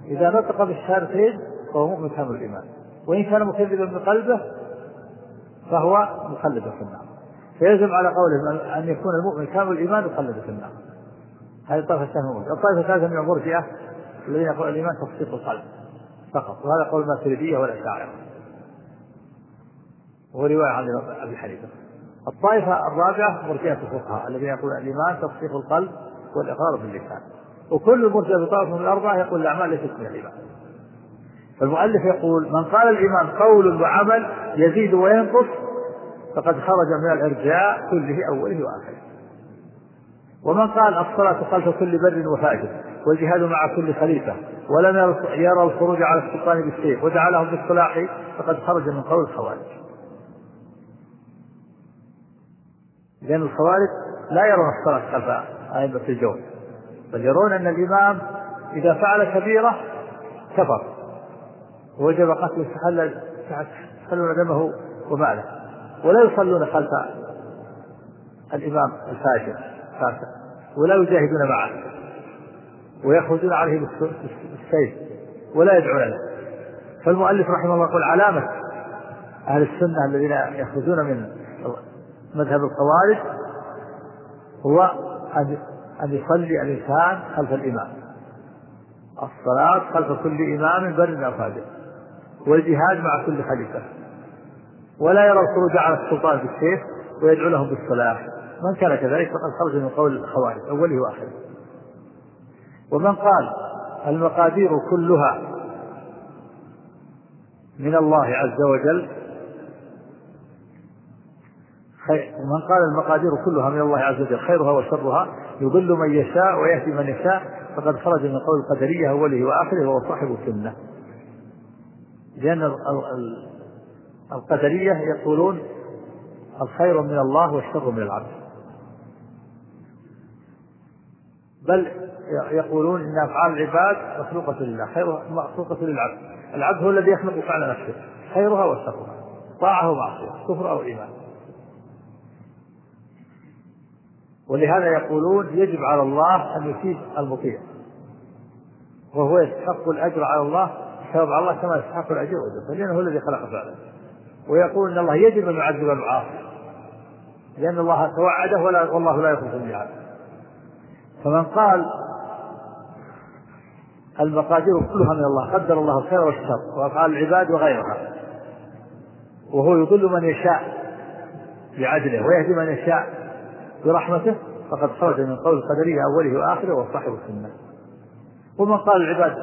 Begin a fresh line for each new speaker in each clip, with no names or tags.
إذا نطق بالشهادتين فهو مؤمن كامل الإيمان، وإن كان مكذبا بقلبه فهو مخلد في النار. فيجب على قوله أن يكون المؤمن كامل الإيمان مخلد في النار. هذه الطائفة الثانية. الطائفة الثالثة من المرجئة الذين يقول الإيمان تصديق القلب فقط، وهذا قول الماتريدية والأشاعرة وهو رواية عن أبي حنيفة. الطائفة الرابعة مرجئة الفقهاء الذين يقولون الإيمان تصديق القلب والإقرار باللسان، وكل المرجئة بطائفة من الأربعة يقول الأعمال ليست من الإيمان. فالمؤلف يقول من قال الإيمان قول وعمل يزيد وينقص فقد خرج من الإرجاء كله أوله وآخره. ومن قال الصلاة خلف كل بر وفاجر والجهاد مع كل خليفة ولم يرى الخروج على السلطان بالسيف وجعلهم بالصلاح فقد خرج من قول الخوارج، لأن الخوارج لا يرون الصلاة خلف أئمة الجور، بل يرون أن الإمام إذا فعل كبيرة كفر ووجب قتله يحلون دمه وماله، ولا يصلون خلف الإمام الفاجر ولا يجاهدون معه ويخرجون عليه بالسيف ولا يدعون له. فالمؤلف رحمه الله يقول علامة أهل السنة الذين يخرجون من مذهب الخوارج هو أن يصلي الإنسان خلف الإمام، الصلاة خلف كل إمام بر أو فاجر، والجهاد مع كل خليفة، ولا يرى الخروج على السلطان بالسيف ويدعو لهم بالصلاة. من كان كذلك فقد خرج من قول الخوارج أوله وآخره. ومن قال المقادير كلها من الله عز وجل ومن قال المقادير كلها من الله عز وجل خيرها وشرها يضل من يشاء ويهدي من يشاء فقد خرج من قول القدرية أوله وآخره وهو صاحب السنة. لأن القدرية يقولون الخير من الله والشر من العبد، بل يقولون إن أفعال العباد مخلوقة لله، خيرها مخلوقة للعبد، العبد هو الذي يخلق فعل نفسه خيرها وشرها، طاعة ومعصية، كفر أو إيمان. ولهذا يقولون يجب على الله أن يثيب المطيع وهو يستحق الأجر على الله ثواب على الله كما يستحق الأجر والأجر، لأنه هو الذي خلق فعله. ويقول إن الله يجب أن يعذب المعاصي لأن الله توعده والله لا يخلف الميعاد. فمن قال المقادير كلها من الله قدر الله الخير والشر وأفعال العباد وغيرها وهو يضل من يشاء بعدله ويهدي من يشاء برحمته فقد خرج من قول القدرية أوله وآخره وصاحب السنة. ومن قال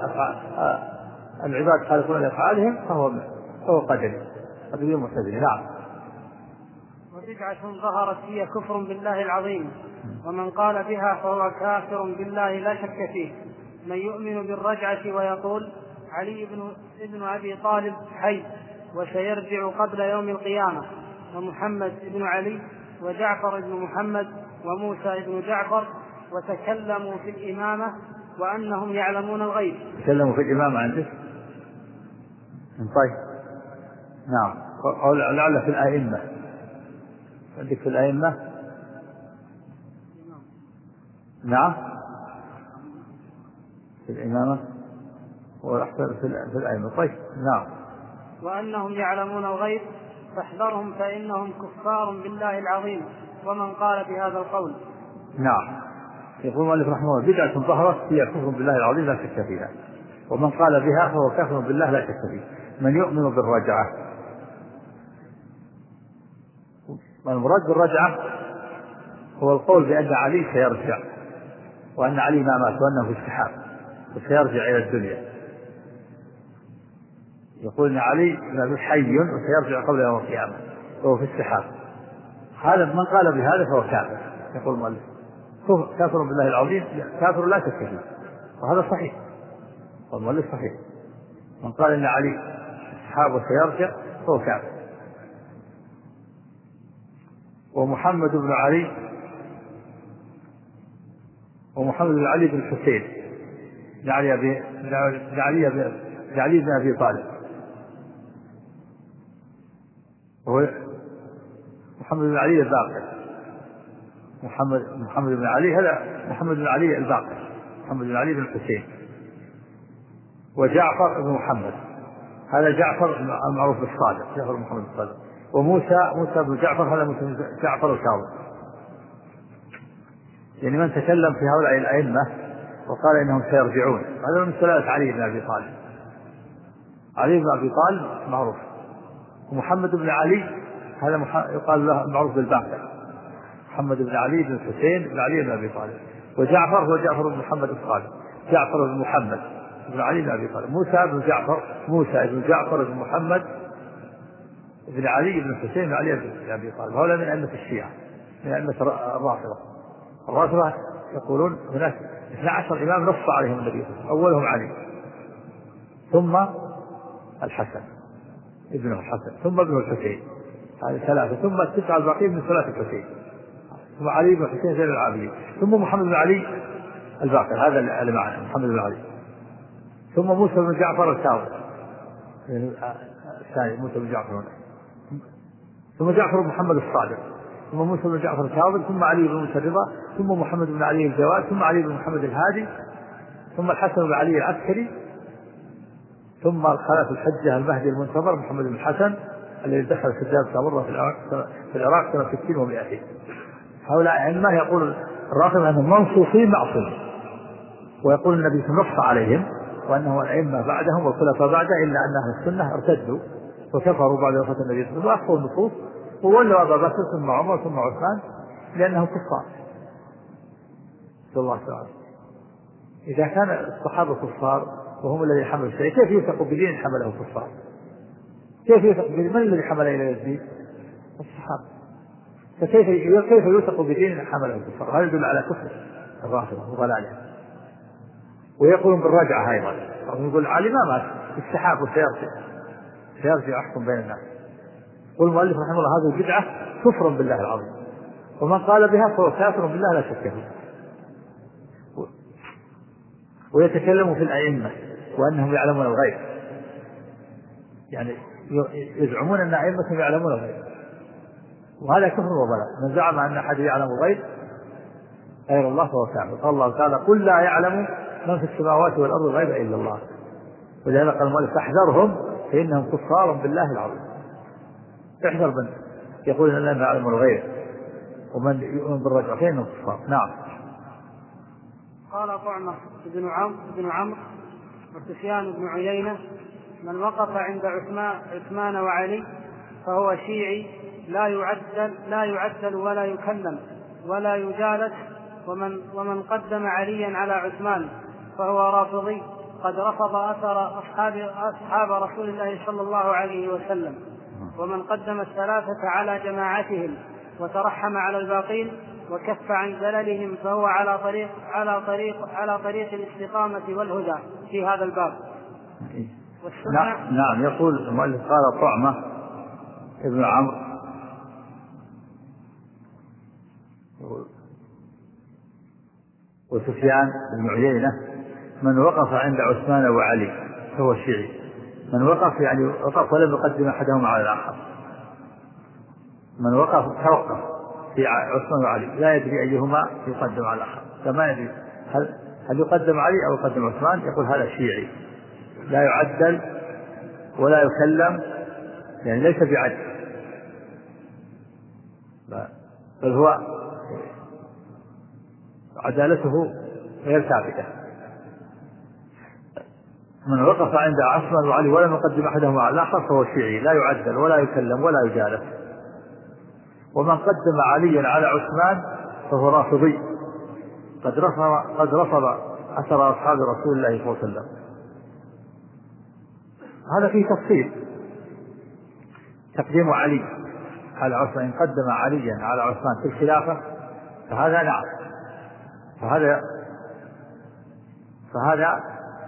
العباد خالقون لأفعالهم فهو قدري قدري معتزلي. نعم.
وبدعة ظهرت هي كفر بالله العظيم، ومن قال بها فهو كافر بالله لا شك فيه. من يؤمن بالرجعة ويقول علي بن أبي طالب حي وسيرجع قبل يوم القيامة، ومحمد بن علي وجعفر بن محمد وموسى بن جعفر وتكلموا في الإمامة وأنهم يعلمون الغيب.
تكلموا في الإمامة عندك؟ طيب نعم. أو لعل في الأئمة عندك في الأئمة؟ نعم في الإمامة وأحسن في الأئمة. طيب نعم.
وأنهم يعلمون الغيب فاحذرهم فإنهم كفار بالله العظيم. ومن قال بهذا القول
نعم. يقول المؤلف رحمه الله بدعة ظهرت هي كفر بالله العظيم لا شك فيها، ومن قال بها فهو كافر بالله لا شك فيه. من يؤمن بالرجعة، والمراد بالرجعة هو القول بأن علي سيرجع وأن علي ما مات وأنه في السحاب وسيرجع إلى الدنيا. يقول أن علي حي وسيرجع قبل يوم القيامة وهو في السحاب. هذا من قال بهذا فهو كافر. يقول المؤلف كافر بالله العظيم كافر لا شك فيه، وهذا صحيح والمؤلف صحيح. من قال ان علي في السحاب وسيرجع فهو كافر. ومحمد بن علي بن الحسين علي بن ابي طالب، وهو محمد بن علي الباقر. محمد بن علي هذا محمد بن علي الباقر، محمد بن علي بن الحسين. وجعفر بن محمد، هذا جعفر المعروف بالصادق، جعفر محمد الصادق. وموسى بن جعفر، هذا موسى بن جعفر الكاظم. يعني من تكلم في هؤلاء الأئمة وقال إنهم سيرجعون، هذا من سلالة علي بن أبي طالب. علي بن أبي طالب معروف. ومحمد بن علي هذا يقال له معروف بالباقر، محمد بن علي بن الحسين بن علي بن أبي طالب. وجعفر هو جعفر بن محمد الصادق، جعفر بن محمد بن علي بن أبي طالب. موسى بن جعفر بن محمد بن علي بن الحسين بن علي بن أبي طالب. هؤلاء من أئمة الشيعة، من أئمة الرافضة يقولون هناك 12 إمام نص عليهم النبي صلى الله عليه وسلم، أولهم علي، ثم الحسن ابنه الحسن، ثم ابنه الحسين، هذه ثلاثة، ثم التسعة الباقين من ثلاثة الحسين، ثم علي بن الحسين زين العابدين، ثم محمد بن علي الباقر، هذا اللي معنا محمد بن علي، ثم موسى بن جعفر الكاظم الثاني، موسى بن جعفر هنا، ثم جعفر بن محمد الصادق، ثم موسى بن جعفر الكاظم، ثم علي بن موسى الرضا، ثم محمد بن علي الجواد، ثم علي بن محمد الهادي، ثم الحسن بن علي العسكري، ثم الخلف الحجة المهدي المنتظر محمد بن الحسن الذي دخل سجاد سامرة في العراق سنة 60 و200. هؤلاء أئمة يقول الرافضة أنهم منصوصين معصومين، ويقول النبي نص عليهم وأنه الأئمة بعدهم والخلفاء بعده، إلا أن أهل السنة ارتدوا وكفروا بعد وفاة النبي صلى الله عليه وسلم وأخفوا النصوص وولوا أبا بكر ثم عمر ثم عثمان لأنهم كفار. صلى الله عليه وسلم. إذا كان الصحابة كفار وهم الذي حملوا الشيء، كيف يوثق بدين حمله كفار؟ كيف يوثق بدين؟ من الذي حمل إلى الدين؟ الصحابة. فكيف يوثق بدين حمله الكفار؟ هذا يدل على كفر الرافضة وضلالهم. ويقولون بالرجعة أيضا، يقول علي ما مات السحاب وسيرجع يحكم بين الناس. يقول المؤلف رحمه الله هذه البدعة كفر بالله العظيم، ومن قال بها فهو كافر بالله لا شك فيه. ويتكلم في الأئمة وأنهم يعلمون الغيب، يعني يزعمون أن أئمتهم يعلمون الغيب، وهذا كفر وضلال. من زعم أن أحد يعلم الغيب غير الله فهو كافر. قال الله تعالى قل لا يعلم من في السماوات والأرض الغيب إلا الله. ولهذا قال المؤلف فاحذرهم فإنهم كفار بالله العظيم. احذر من يقول أن لا يعلم الغيب ومن يؤمن بالرجع فإنهم كفار. نعم.
قال طعمة بن عمرو وسفيان بن عيينة من وقف عند عثمان وعلي فهو شيعي لا يعدل ولا يكلم ولا يجالس، ومن قدم عليا على عثمان فهو رافضي قد رفض أثر أصحاب رسول الله صلى الله عليه وسلم. ومن قدم الثلاثة على جماعتهم وترحم على الباقين وكف عن زللهم فهو على طريق الاستقامة والهدى في هذا الباب.
نعم. يقول المؤلف قال طعمة ابن عمرو وسفيان بن عيينة من وقف عند عثمان وعلي فهو شيعي. من وقف يعني وقف ولم يقدم أحدهما على الآخر. من توقف في عثمان وعلي لا يدري أيهما يقدم على الآخر، فما يدري هل يقدم علي أو يقدم عثمان، يقول هذا شيعي لا يعدل ولا يكلم، يعني ليس بعدل، بل هو عدالته غير ثابتة. من وقف عند عثمان وعلي ولم يقدم أحدهما على الآخر فهو شيعي لا يعدل ولا يكلم ولا يجالس. ومن قدم عليا على عثمان فهو رافضي قد رفض أثر أصحاب رسول الله صلى الله عليه وسلم. هذا فيه تفصيل. تقديم علي على عثمان، إن قدم عليا على عثمان في الخلافة فهذا نعم، فهذا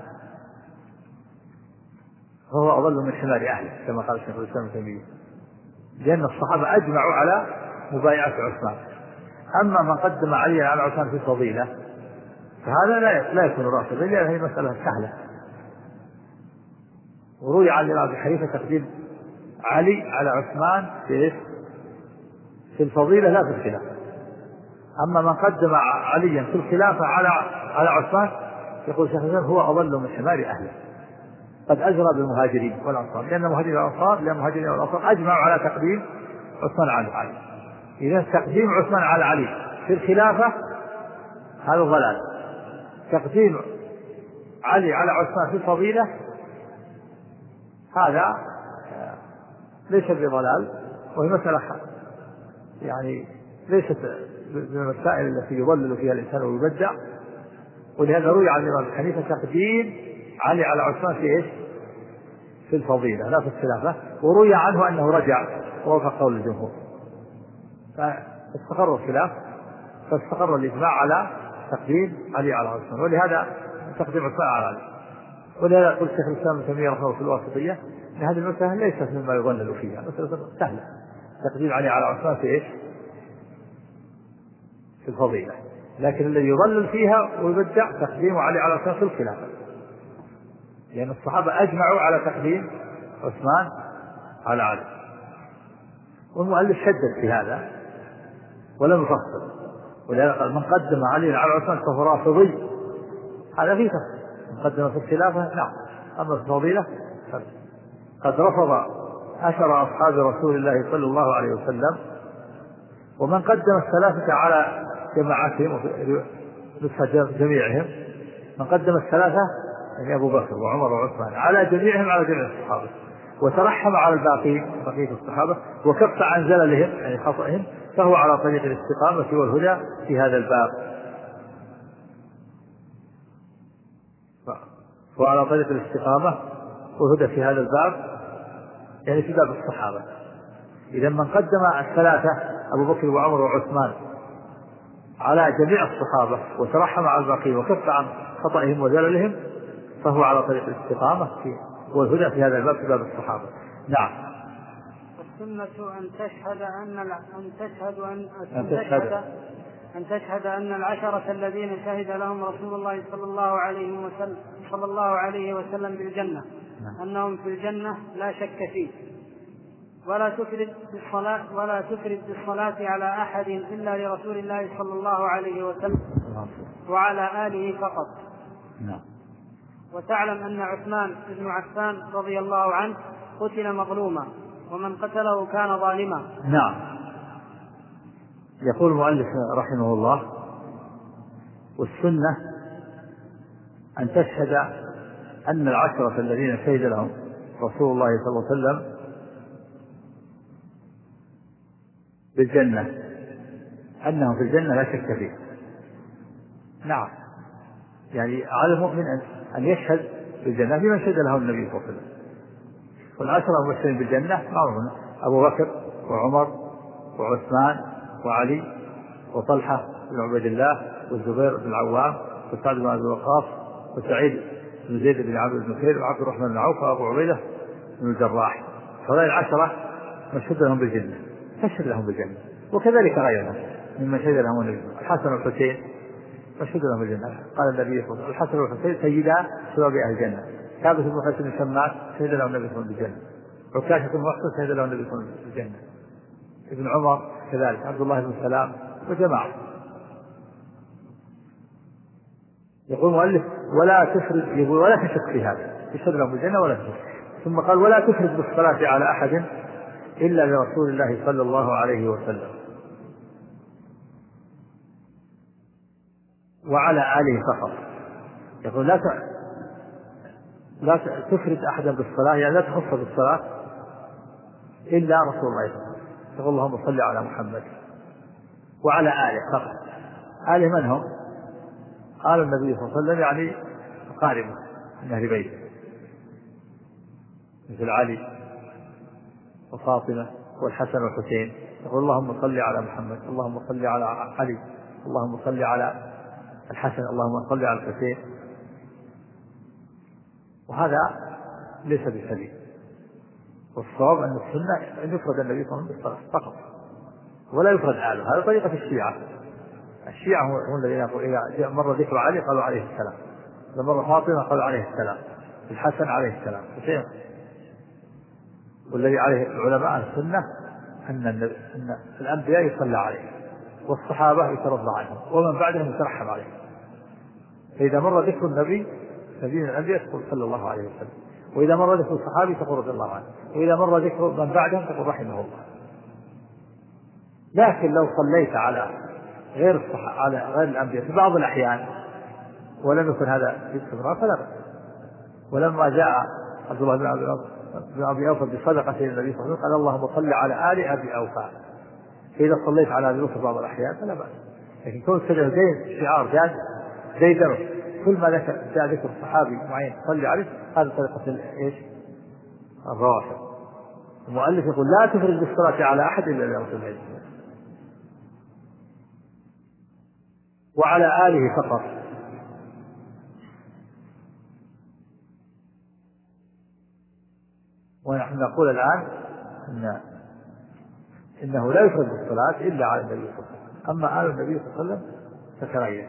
فهو أضل من حمار أهله كما قال الشيخ الإسلام ابن تيمية، لأن الصحابة أجمعوا على مبايعة عثمان. أما من قدم عليا على عثمان في الفضيلة فهذا لا يكون رافضا، لأن هذه مسألة سهلة. وروي عن الإمام أبي حنيفة تقديم علي على عثمان في الفضيلة لا في الخلافة. أما من قدم عليا في الخلافة على عثمان يقول الشيخ الإسلام هو أضل من حمار أهله، قد أجرى بالمهاجرين والأنصار، لأن المهاجرين والأنصار أجمعوا على تقديم عثمان على علي. إذا تقديم عثمان على علي في الخلافة هذا ضلال، تقديم علي على عثمان في الفضيلة هذا ليس بضلال، وهي مسألة يعني ليست من المسائل التي يضلل فيها الإنسان ويبدع. ولهذا روي عن الإمام حنيفة تقديم علي على عثمان في إيش؟ في الفضيلة لا في الخلافة، وروي عنه أنه رجع ووافق قول الجمهور، فاستقر الخلاف، فاستقر الإجماع على تقديم علي على عثمان، ولهذا تقديم عثمان على علي. ولهذا قلت شيخ الإسلام ابن تيمية رحمه الله في الواسطية أن هذه المسألة ليست مما يضلل فيها، مسألة سهلة، تقديم علي على عثمان في إيش؟ في الفضيلة. لكن الذي يضلل فيها ويبدع تقديم علي على عثمان في الخلافة، لأن الصحابة أجمعوا على تقديم عثمان على علي. والمؤلف شدد في هذا ولم يفصل، ولهذا قال من قدم علي على عثمان فهو رافضي، هذا فيه تفصيل. من قدم في الخلافة نعم، أما في الفضيلة قد رفض أثر أصحاب رسول الله صلى الله عليه وسلم. ومن قدم الثلاثة على جماعتهم نسخة جميعهم، من قدم الثلاثة يعني أبو بكر وعمر وعثمان على جميعهم على جميع الصحابة، وترحم على بقية الصحابة، وكف عن زللهم يعني خطئهم، فهو على طريق الاستقامة والهدى في هذا الباب. وعلى طريق الاستقامة والهدى في هذا الباب يعني في باب الصحابة. إذا من قدم الثلاثة أبو بكر وعمر وعثمان على جميع الصحابة وترحم على الباقين وكف عن خطئهم وزللهم، فهو على طريق الاستقامة والهدى في هذا الباب في باب الصحابة. نعم.
والسنة أن تشهد أن العشرة الذين شهد لهم رسول الله صلى الله عليه وسلم بالجنة أنهم في الجنة لا شك فيه، ولا تفرد بالصلاة على أحد إلا لرسول الله صلى الله عليه وسلم وعلى آله فقط. وتعلم أن عثمان بن عفان رضي الله عنه قتل مظلوما، ومن قتله كان ظالما.
نعم. يقول المؤلف رحمه الله: والسنة أن تشهد أن العشرة الذين شهد لهم رسول الله صلى الله عليه وسلم بالجنة أنهم في الجنة لا شك فيه. نعم، يعني على المؤمن أن يشهد بالجنة بمن شهد له النبي صلى الله عليه وسلم. والعشرة المبشرين بالجنة معروفون: أبو بكر وعمر وعثمان وعلي وطلحة بن عبيد الله والزبير بن العوام وسعد بن أبي وقاص وسعيد بن زيد بن عبد بن خير وعبد الرحمن بن عوف وأبو عبيدة بن الجراح. هؤلاء العشرة مشهد لهم بالجنة، فشهد لهم بالجنة. وكذلك غيرهم ممن شهد لهم النبي: الحسن والحسين مشهد لهم بالجنة. قال النبي صلى الله عليه وسلم: الحسن والحسين سيدا شباب أهل الجنة. ثابت بن حسن الشماس شهد له النبي صلى الله عليه وسلم بالجنة. عكاشة بن محصن شهد له النبي صلى الله عليه وسلم بالجنة. ابن عمر كذلك، عبد الله بن سلام وجماعة. يقول المؤلف: ولا تفرد، يقول ولا تشك في هذا، يشهد لهم بالجنة ولا تشك. ثم قال: ولا تفرد بالصلاة على أحد إلا لرسول الله صلى الله عليه وسلم وعلى آله فقط. يقول لا تفرد أحدا بالصلاة، يعني لا تخص بالصلاة إلا رسول الله صلى الله عليه وسلم. يقول: اللهم صل على محمد وعلى آله فقط. آله من هم؟ آل النبي صلى الله عليه وسلم، يعني أقاربه من أهل بيته مثل علي وفاطمة والحسن والحسين. يقول: اللهم صل على محمد، اللهم صل على علي، اللهم صل على الحسن، اللهم صل على الحسين. وهذا ليس بسبيل، والصواب أن السنة أن يفرد النبي صلى الله عليه وسلم فقط ولا يفرد آله. هذا طريقة الشيعة. الشيعة هم الذين يقول إذا مر ذكر علي قالوا عليه السلام، إذا مر فاطمة قالوا عليه السلام، الحسن عليه السلام. والذي عليه العلماء السنة أن الأنبياء يصلى عليه، والصحابة يترضى عنهم، ومن بعدهم يترحم عليه. فإذا مر ذكر النبي من الأنبياء يقول صلى الله عليه وسلم، وإذا مر ذكر الصحابي تقول رضي الله عنه، وإذا مر ذكر من بعدهم تقول رحمه الله. لكن لو صليت على على غير الأنبياء في بعض الأحيان ولم يكن هذا باستمرار فلا بأس. ولما جاء عبد الله بن أبي أوفى بصدقة النبي صلى الله عليه وسلم قال اللهم صل على آل أبي أوفى، فإذا صليت على أبي أوفى بعض الأحيان فلا بأس. لكن كون كذا زي شعار زي درس كل ما جاء ذكر صحابي معين صلي عليه، هذا طريقة ايش؟ الروافض. المؤلف يقول لا تفرج بالصلاة على أحد إلا لرسول الله وعلى آله فقط. ونحن نقول الآن إنه لا يفرج بالصلاة إلا على النبي صلى الله عليه وسلم. أما آل النبي صلى الله عليه وسلم فكراهية،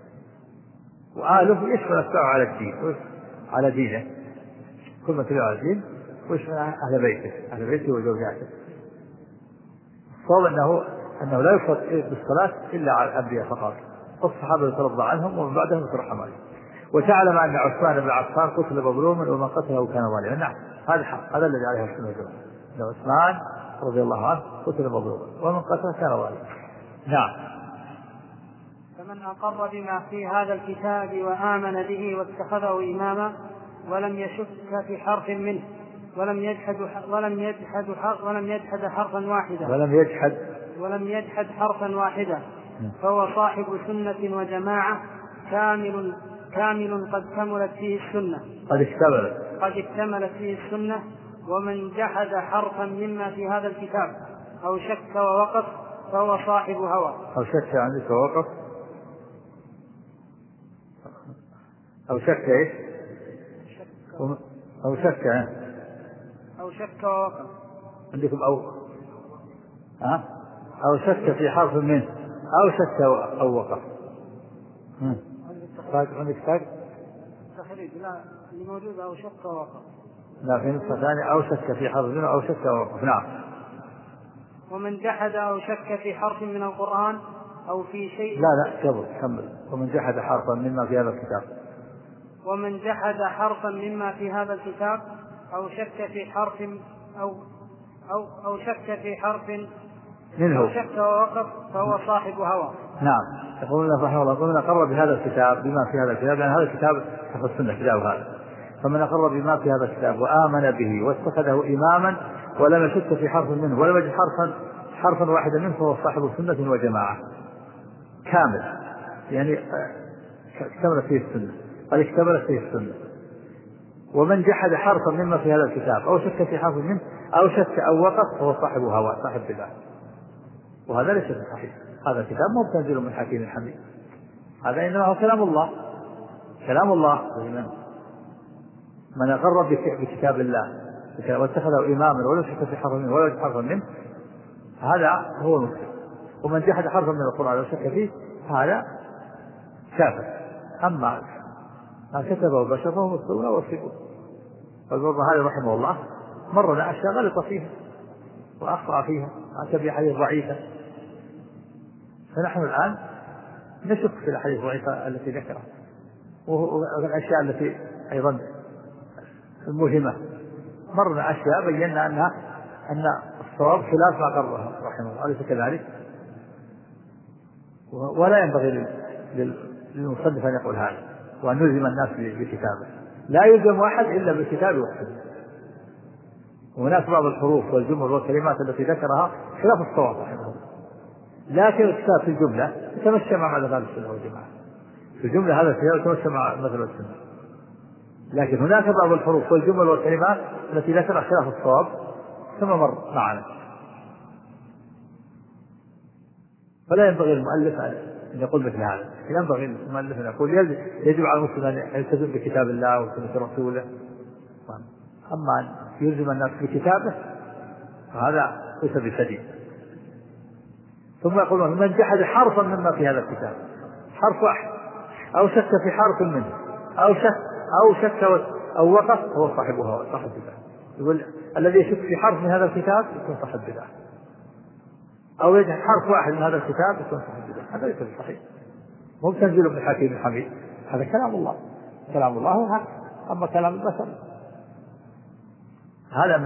وآله يشمل أتباعه على الدين على دينه، كل ما تبع على الدين، ويشمل أهل بيته وزوجاته. الصواب أنه لا يفرض بالصلاة إلا على الأنبياء فقط، والصحابة يترضى عنهم ومن بعدهم يترحم عليهم. وتعلم أن عثمان بن عفان قتل مظلوما ومن قتله كان ظالما. نعم، هذا الحق، هذا الذي عليه السنة والجماعة، أن عثمان رضي الله عنه قتل مظلوما ومن قتله كان ظالما. نعم.
فمن أقر بما في هذا الكتاب وآمن به واتخذه إماما ولم يشك في حرف منه ولم يجحد حرفا واحدا فهو صاحب سنة وجماعة كامل قد اكتملت فيه السنة. ومن جحد حرفا مما في هذا الكتاب أو شك ووقف فهو صاحب هوى.
أو شك عندك ووقف أو شك إيش؟ أو شك
ووقف
عندكم أو شك في حرف منه أو شك أو وقف. عندك
تخريج لا اللي موجود أو شك ووقف.
لا، في نسخة ثانية أو شك في حرف منه أو شك ووقف. نعم.
ومن جحد أو شك في حرف من القرآن أو في شيء.
لا كمل. ومن جحد حرفا مما في هذا الكتاب.
ومن جحد حرفا مما في هذا الكتاب أو شك في حرف أو شك في حرف منه أو شك ووقف فهو صاحب هوى.
نعم. يقولون رحمه الله يقولون أقر بهذا الكتاب بما في هذا الكتاب، لأن هذا الكتاب حفظ السنة كتاب هذا. فمن أقر بما في هذا الكتاب وآمن به واتخذه إماما ولم يشك في حرف منه ولم يجد حرفا واحدا منه فهو صاحب سنة وجماعة كامل، يعني اكتملت فيه السنة. قد اكتملت فيه السنة. ومن جحد حرفا مما في هذا الكتاب أو شك في حرف منه أو شك أو وقف فهو صاحب هوى، صاحب بدعة، وهذا ليس صحيح. هذا الكتاب ما هو تنزيل من حكيم حميد، هذا إنما هو كلام الله. من أقر بكتاب الله واتخذه إماما ولم يشك في حرف منه ولا يجد حرفا منه هذا هو المسلم. ومن جحد حرفا من القرآن وشك فيه هذا كافر. أما ما كتبه البشر فهو مسلمون وصفون. فالبرهاني رحمه الله مرنا أشياء غلط فيها وأخطأ فيها، أتى بأحاديث ضعيفة، فنحن الآن نشك في الأحاديث الضعيفة التي ذكرها والأشياء التي أيضا المهمة. مرنا أشياء بينا أن الصواب خلاف ما قرره رحمه الله، أليس كذلك؟ ولا ينبغي للمصنف أن يقول هذا وأن يلزم الناس بكتابه. لا يلزم أحد إلا بالكتاب والسنة. وهناك بعض الحروف والجمل والكلمات التي ذكرها خلاف الصواب رحمه الله، لكن الكتاب في الجملة يتمشى مع مذهب السنة والجماعة. في الجملة هذا الكتاب يتمشى مع مذهب السنة، لكن هناك بعض الحروف والجمل والكلمات التي ذكرها خلاف الصواب كما مر معنا. فلا ينبغي المؤلف أن يقول مثل هذا. ينبغي المؤلف أن يقول يجب على المسلم أن يلتزم بكتاب الله وسنة رسوله. أما أن يلزم الناس بكتابه فهذا ليس بسديد. ثم يقولون من جحد حرفا مما في هذا الكتاب، حرف واحد أو شك في حرف منه أو شك أو وقف هو صاحبها صاحب بدعة. يقول الذي يشك في حرف من هذا الكتاب يكون صاحب بدعة، أو يجحد حرف واحد من هذا الكتاب يكون صاحب بدعة. هذا ليس صحيح، مو تنزيل من حكيم حميد. هذا كلام الله هو حق. أما كلام البشر هذا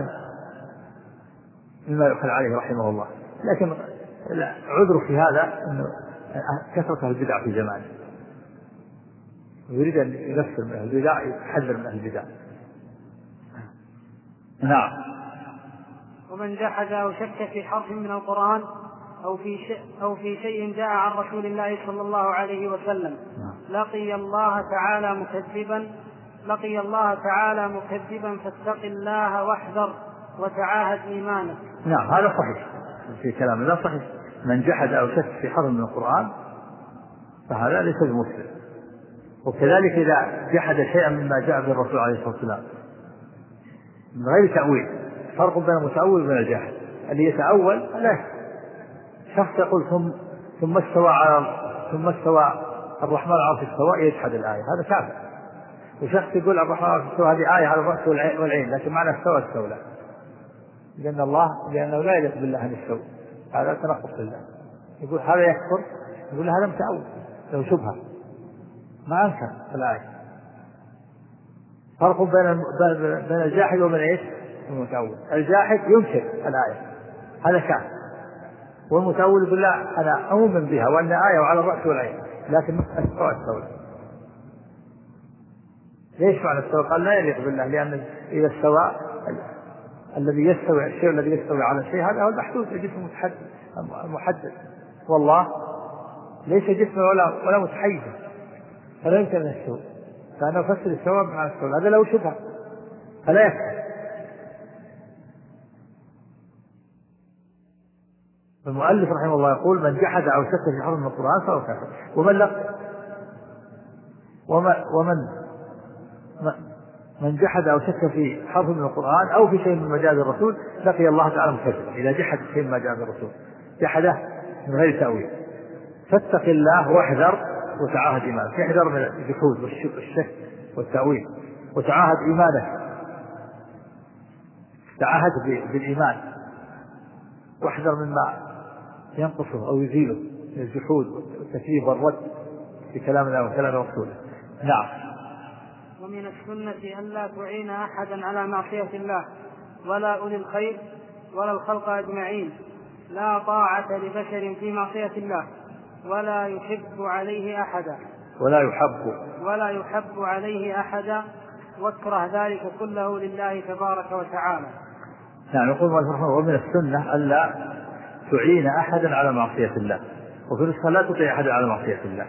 مما يؤخذ عليه رحمه الله. لكن عذر في هذا أنه كثرة البدع في زمانه، يريد أن يغفر من أهل البدع، يحذر من أهل البدع. نعم.
ومن جحد أو شك في حرف من القرآن أو في شيء جاء عن رسول الله صلى الله عليه وسلم لقي الله تعالى مكذبا فاتق الله واحذر وتعاهد إيمانك.
نعم هذا صحيح في كلام الله صحيح. من جحد أو شك في حرف من القرآن فهذا ليس بمسلم. وكذلك إذا جحد شيئا مما جاء به الرسول عليه الصلاة والسلام من غير تأويل. فرق بين المتأول وبين الجاحد. اللي يتأول لا، شخص يقول ثم استوى الرحمن على العرش استوى يجحد الآية، هذا كافر. وشخص يقول الرحمن على العرش استوى هذه آية على الرأس والعين لكن معنى استوى لا، لأنه لا يليق بالله أن يستوي، هذا تنقص بالله. يقول هذا يكفر، يقول هذا متأول له شبهة ما أنكر الآية. فرق بين الجاحد وبين ايش؟ المتأول. الجاحد ينكر الآية هذا كافر، والمتأول يقول لا أنا أؤمن بها وأن آية وعلى الرأس والعين لكن استوى. ليش معنى استوى؟ قال لا يليق بالله، لأن إذا استوى الذي يستوي الشيء الذي يستوي على الشيء هذا هو المحدود الجسم المحدد، والله ليس جسم ولا متحيزا فلا يمكن أن يستوي، فأنا أفسر السواء مع السواء هذا له شبهة فلا يكفي. المؤلف رحمه الله يقول من جحد أو شك في حرف من القرآن فهو كافر. من جحد أو شك في حرف من القرآن أو في شيء من مجاز الرسول لقي الله تعالى مكذبا. إذا جحد شيء من مجاز الرسول جحده من غير تأويل فاتق الله واحذر وتعاهد إيمانك. احذر من الجحود والشك والتأويل وتعاهد إيمانك، تعاهد بالإيمان واحذر مما ينقصه أو يزيله من الجحود والتكذيب والرد في كلام الله وكلام رسوله. نعم.
ومن السنة ألا تعين أحدا على معصية الله ولا أولي الخير ولا الخلق أجمعين، لا طاعة لبشر في معصية الله ولا يحب عليه أحدا واكره ذلك كله لله تبارك وتعالى.
نعم. يقول ومن السنة ألا تعين أحدا على معصية الله، وفي نسخة لا تطيع أحدا على معصية الله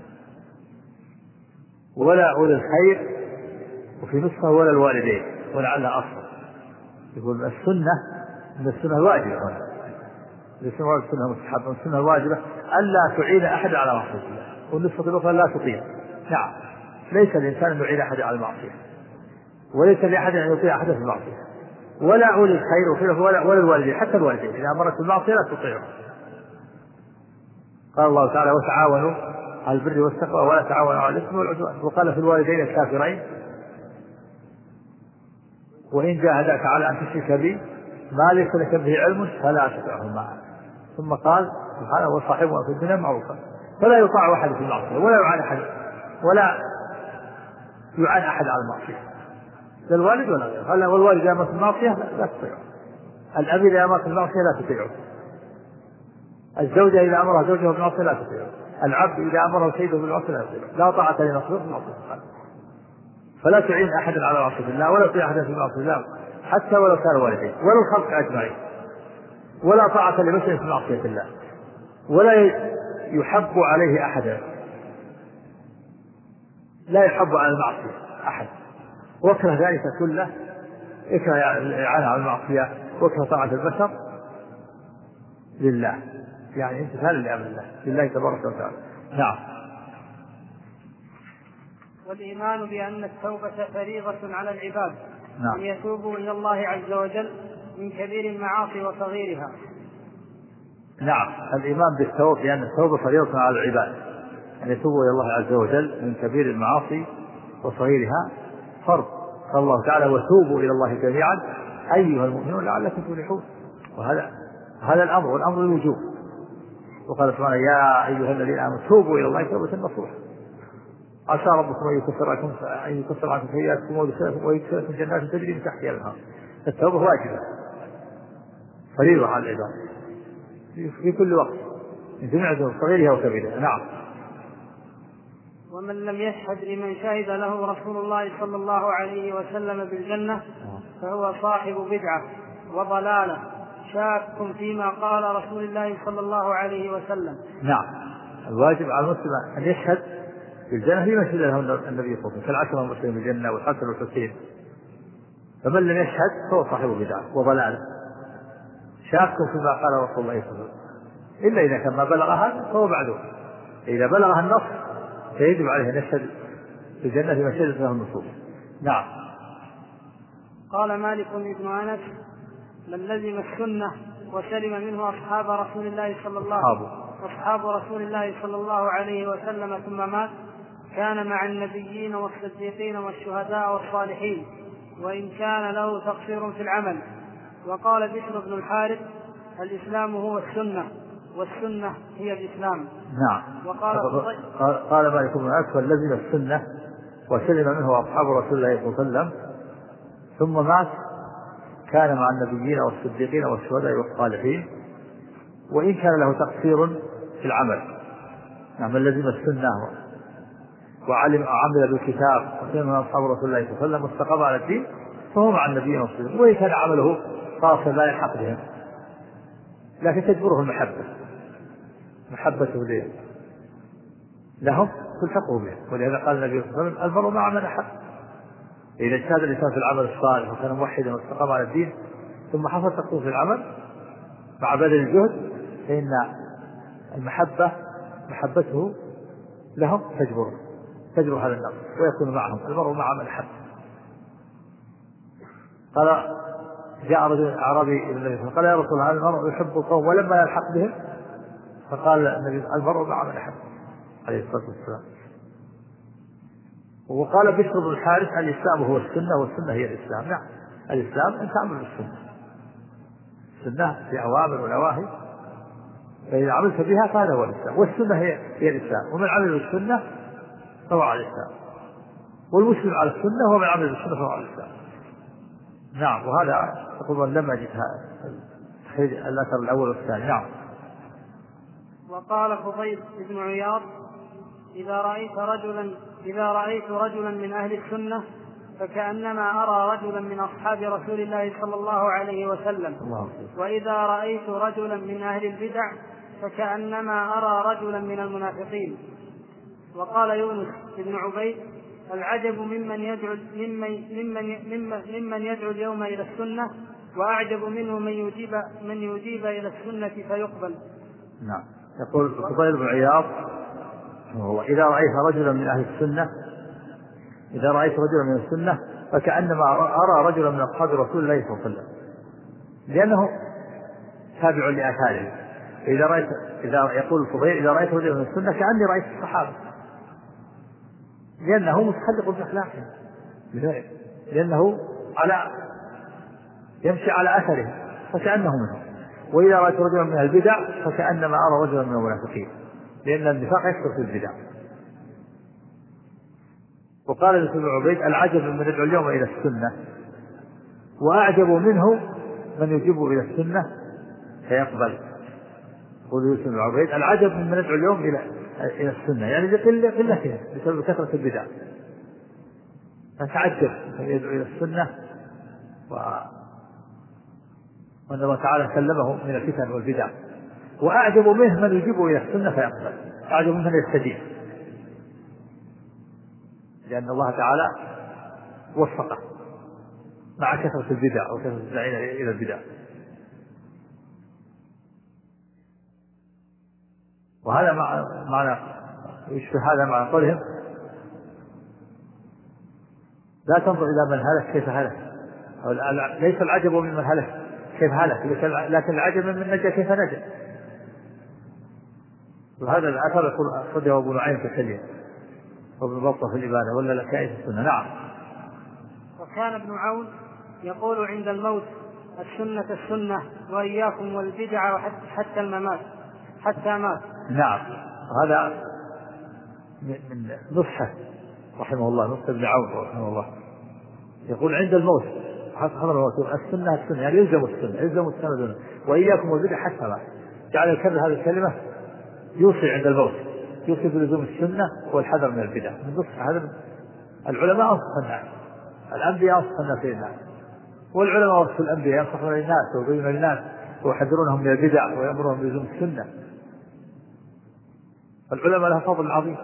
ولا أولي الخير، وفي نسخة ولا الوالدين ولعلها أصل. يقول من السنة الواجبة هنا، السنة مستحبة، السنة الواجبة ألا تعين أحدا على معصية الله، والنسخة الأخرى لا تطيع. نعم. ليس الإنسان أن يعين أحدا على المعصية، وليس لأحد أن يطيع أحدا في المعصية، ولا أولي الخير ولا الوالدين، حتى الوالدين إذا أمرت بالمعصية لا تطيعه. قال الله تعالى وتعاونوا على البر والتقوى ولا تعاونوا على الإثم والعدوان. وقال في الوالدين الكافرين وإن جاهداك على أن تشرك بي ما ليس لك به علم فلا تطعهما. ثم قال سبحانه وصاحبهما في الدنيا معروفا. فلا يطاع أحد في المعصية ولا يعان أحد على المعصية، لا الوالد ولا غيره. والوالد إذا أمر بالمعصية لا تطيعه، الأب إذا أمر بالمعصية لا تطيعه، الزوجة إذا أمرها زوجها بالمعصية لا تطيعه، العبد إذا أمره سيده بالمعصية لا تطيعه. لا طاعة لمخلوق في معصية الله. فلا تعين أحدا على معصية الله ولا تطيع أحدا في معصية الله حتى ولو كان والدين ولا الخلق أجمعين. ولا طاعة لبشر في معصية الله ولا يحب عليه أحدا، لا يحب على المعصية أحد. واكره ذلك كله، اكره الإعانة على المعصية واكره طاعة البشر لله، يعني امتثال لأمر الله لله تبارك وتعالى. نعم.
والإيمان بأن التوبة فريضة على العباد أن يتوبوا إلى الله عز وجل من كبير المعاصي وصغيرها.
نعم. الإيمان بالتوبة بأن التوبة فريضة على العباد أن يتوبوا إلى الله عز وجل من كبير المعاصي وصغيرها فرض. قال الله تعالى وتوبوا إلى الله جميعا أيها المؤمنون لعلكم تفلحون. وهذا الأمر والأمر الوجوب. وقال سبحانه يا أيها الذين آمنوا توبوا إلى الله توبة نصوحا عسى ربكم أن يكفر عنكم سيئاتكم ويدخلكم جنات تجري من تحتها الأنهار التوبة واجبة فريضة على العباد في كل وقت من جميع صغيرها وكبيرها. نعم.
ومن لم يشهد لمن شهد له رسول الله صلى الله عليه وسلم بالجنة فهو صاحب بدعة وضلالة شاك فيما قال رسول الله صلى الله عليه وسلم.
نعم. الواجب على المسلم أن يشهد بالجنة لما شهد له النبي صلى الله عليه وسلم كالعشرة المبشرين بالجنة والحسن والحسين. فمن لم يشهد فهو صاحب بدعة وضلالة شاك فيما قال رسول الله صلى الله عليه وسلم إلا إذا كان ما بلغها فهو معذور. إذا بلغها النص فيجب عليه أن يشهد بالجنة لما شهدت له النصوص. نعم.
قال مالك بن أنس من لزم السنة وسلم منه أصحاب رسول الله صلى الله عليه وسلم ثم مات كان مع النبيين والصديقين والشهداء والصالحين وإن كان له تقصير في العمل. وقال بشر بن الحارث الإسلام هو السنة والسنة هي الإسلام.
نعم. قال مالك بن أنس من لزم السنة وسلم منه أصحاب رسول الله صلى الله عليه وسلم ثم مات كان مع النبيين والصديقين والشهداء والصالحين وإن كان له تقصير في العمل. نعم. من لزم السنة وعمل بالكتاب وسلم من أصحاب رسول الله صلى الله عليه وسلم واستقام على الدين فهو مع النبيين والصديقين وإن كان عمله خاصا لا يلحق بهم لكن تجبره محبته لهم تلحقه بهم. ولهذا قال النبي صلى الله عليه وسلم المرء مع من أحب. إذا اجتهد الإنسان في العمل الصالح وكان موحدا واستقام على الدين ثم حصل تقصير في العمل مع بذل الجهد فإن محبته لهم تجبر هذا النقص ويكون معهم. المرء مع من أحب. قال جاء رجل أعرابي إلى النبي قال يا رسول الله المرء يحب القوم ولما يلحق بهم فقال النبي المرء مع من أحب عليه الصلاة والسلام. وقال بشر بن الحارث الإسلام هو السنة والسنة هي الإسلام. نعم. الإسلام أن تعمل بالسنة. السنة في أوامر ونواهي فإذا عملت بها فهذا هو الإسلام والسنة هي الإسلام ومن عمل بالسنة فهو على الإسلام والمسلم على السنة ومن عمل بالسنة فهو على الإسلام. نعم. وهذا تقول لما جئتها الأثر الأول والثاني. نعم.
وقال فضيل بن عياض إذا رأيت رجلا من أهل السنة فكأنما أرى رجلا من أصحاب رسول الله صلى الله عليه وسلم وإذا رأيت رجلا من أهل البدع فكأنما أرى رجلا من المنافقين. وقال يونس بن عبيد العجب ممن يدعو اليوم إلى السنة وأعجب منه من يجيب إلى السنة فيقبل.
نعم. يقول فضيل بن عياض إذا رأيت رجلا من أهل السنة فكأنما أرى رجلا من أصحاب رسول الله صلى الله عليه وسلم لأنه تابع لآثاره. يقول الفضيل إذا رأيت رجلا من السنة كأني رأيت الصحابة لأنه متخلق بأخلاقهم لأنه يمشي على أثره فكأنه منهم. وإذا رأيت رجلا من البدع فكأنما أرى رجلا من المنافقين لأن النفاق يكثر في البدع. وقال ابن عبيد العجب من يدعو اليوم إلى السنة وأعجب منه من يجيب إلى السنة فيقبل. يقول ابن عبيد العجب من يدعو اليوم إلى السنة يعني لقلتهم بسبب كثرة البدع فتعجب من يدعو إلى السنة وأن الله تعالى سلمه من الفتن والبدع. وأعجب منه من يجيب إلى السنة فيقبل. أعجب منه من يستجيب لأن الله تعالى وفقه مع كثرة البدع وكثرة الداعين إلى البدع. وهذا معنى يشبه هذا مع قولهم لا تنظر إلى من هلك كيف هلك ليس العجب ممن هلك كيف هلك لكن العجب من نجا كيف نجا. وهذا الأثر يقول أخرجه أبو نعيم في الحلية وابن بطة في الإبانة ولا لكائن في السنة. نعم.
وكان ابن عون يقول عند الموت السنة وإياكم والبدع حتى الممات حتى مات.
نعم. وهذا من نصحه رحمه الله نصح ابن عون رحمه الله يقول عند الموت حضر السنة يعني يلزم السنة دونه. وإياكم والبدع حتى ما جعل يكرر هذه الكلمة يوصي عند الموت، يوصي بلزوم السنة والحذر من البدع. من نصح هذا العلماء أنصح الناس، الأنبياء أنصح الناس للناس، والعلماء ورثوا الأنبياء ينصحون للناس ويبينون للناس ويحذرونهم من البدع ويأمرهم بلزوم السنة. العلماء لها فضل عظيم،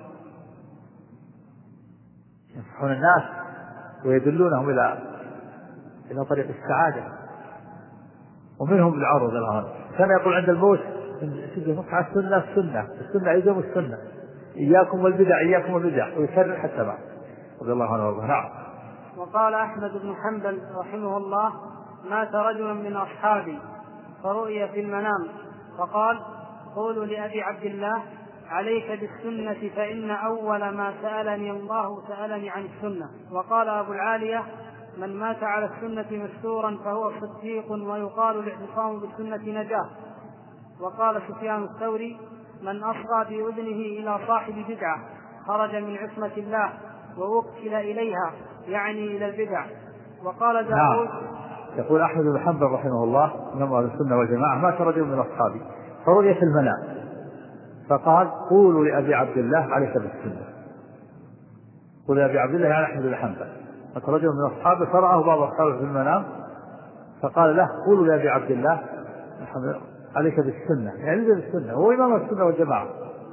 ينصحون الناس ويدلونهم إلى طريق السعادة. ومنهم العرض الآن كان يقول عند الموت نصح السنة يلزم السنة، إياكم والبدع ويكرر حتى بعد رضي الله عنه وارضاه. نعم.
وقال أحمد بن حنبل رحمه الله: مات رجل من أصحابي فرؤي في المنام فقال: قولوا لأبي عبد الله عليك بالسنة فإن أول ما سألني الله سألني عن السنة. وقال أبو العالية: من مات على السنة مستورا فهو صديق ويقال الاعتصام بالسنة نجاة. وقال سفيان الثوري: من أصغى بأذنه إلى صاحب بدعة خرج من عصمة الله ووكل إليها، يعني إلى البدع. وقال داود.
يقول أحمد بن حنبل رحمه الله إمام أهل السنة والجماعة: مات رجل من أصحابي فرؤي في المنام فقال: قولوا لأبي عبد الله عليك بالسنة. قول لأبي عبد الله يعني أحمد بن حنبل. مات رجل من أصحابه فرآه بعض أصحابه في المنام فقال له: قولوا لأبي عبد الله عليك بالسنة، يعني بالسنة، هو إمام السنة والجماعة.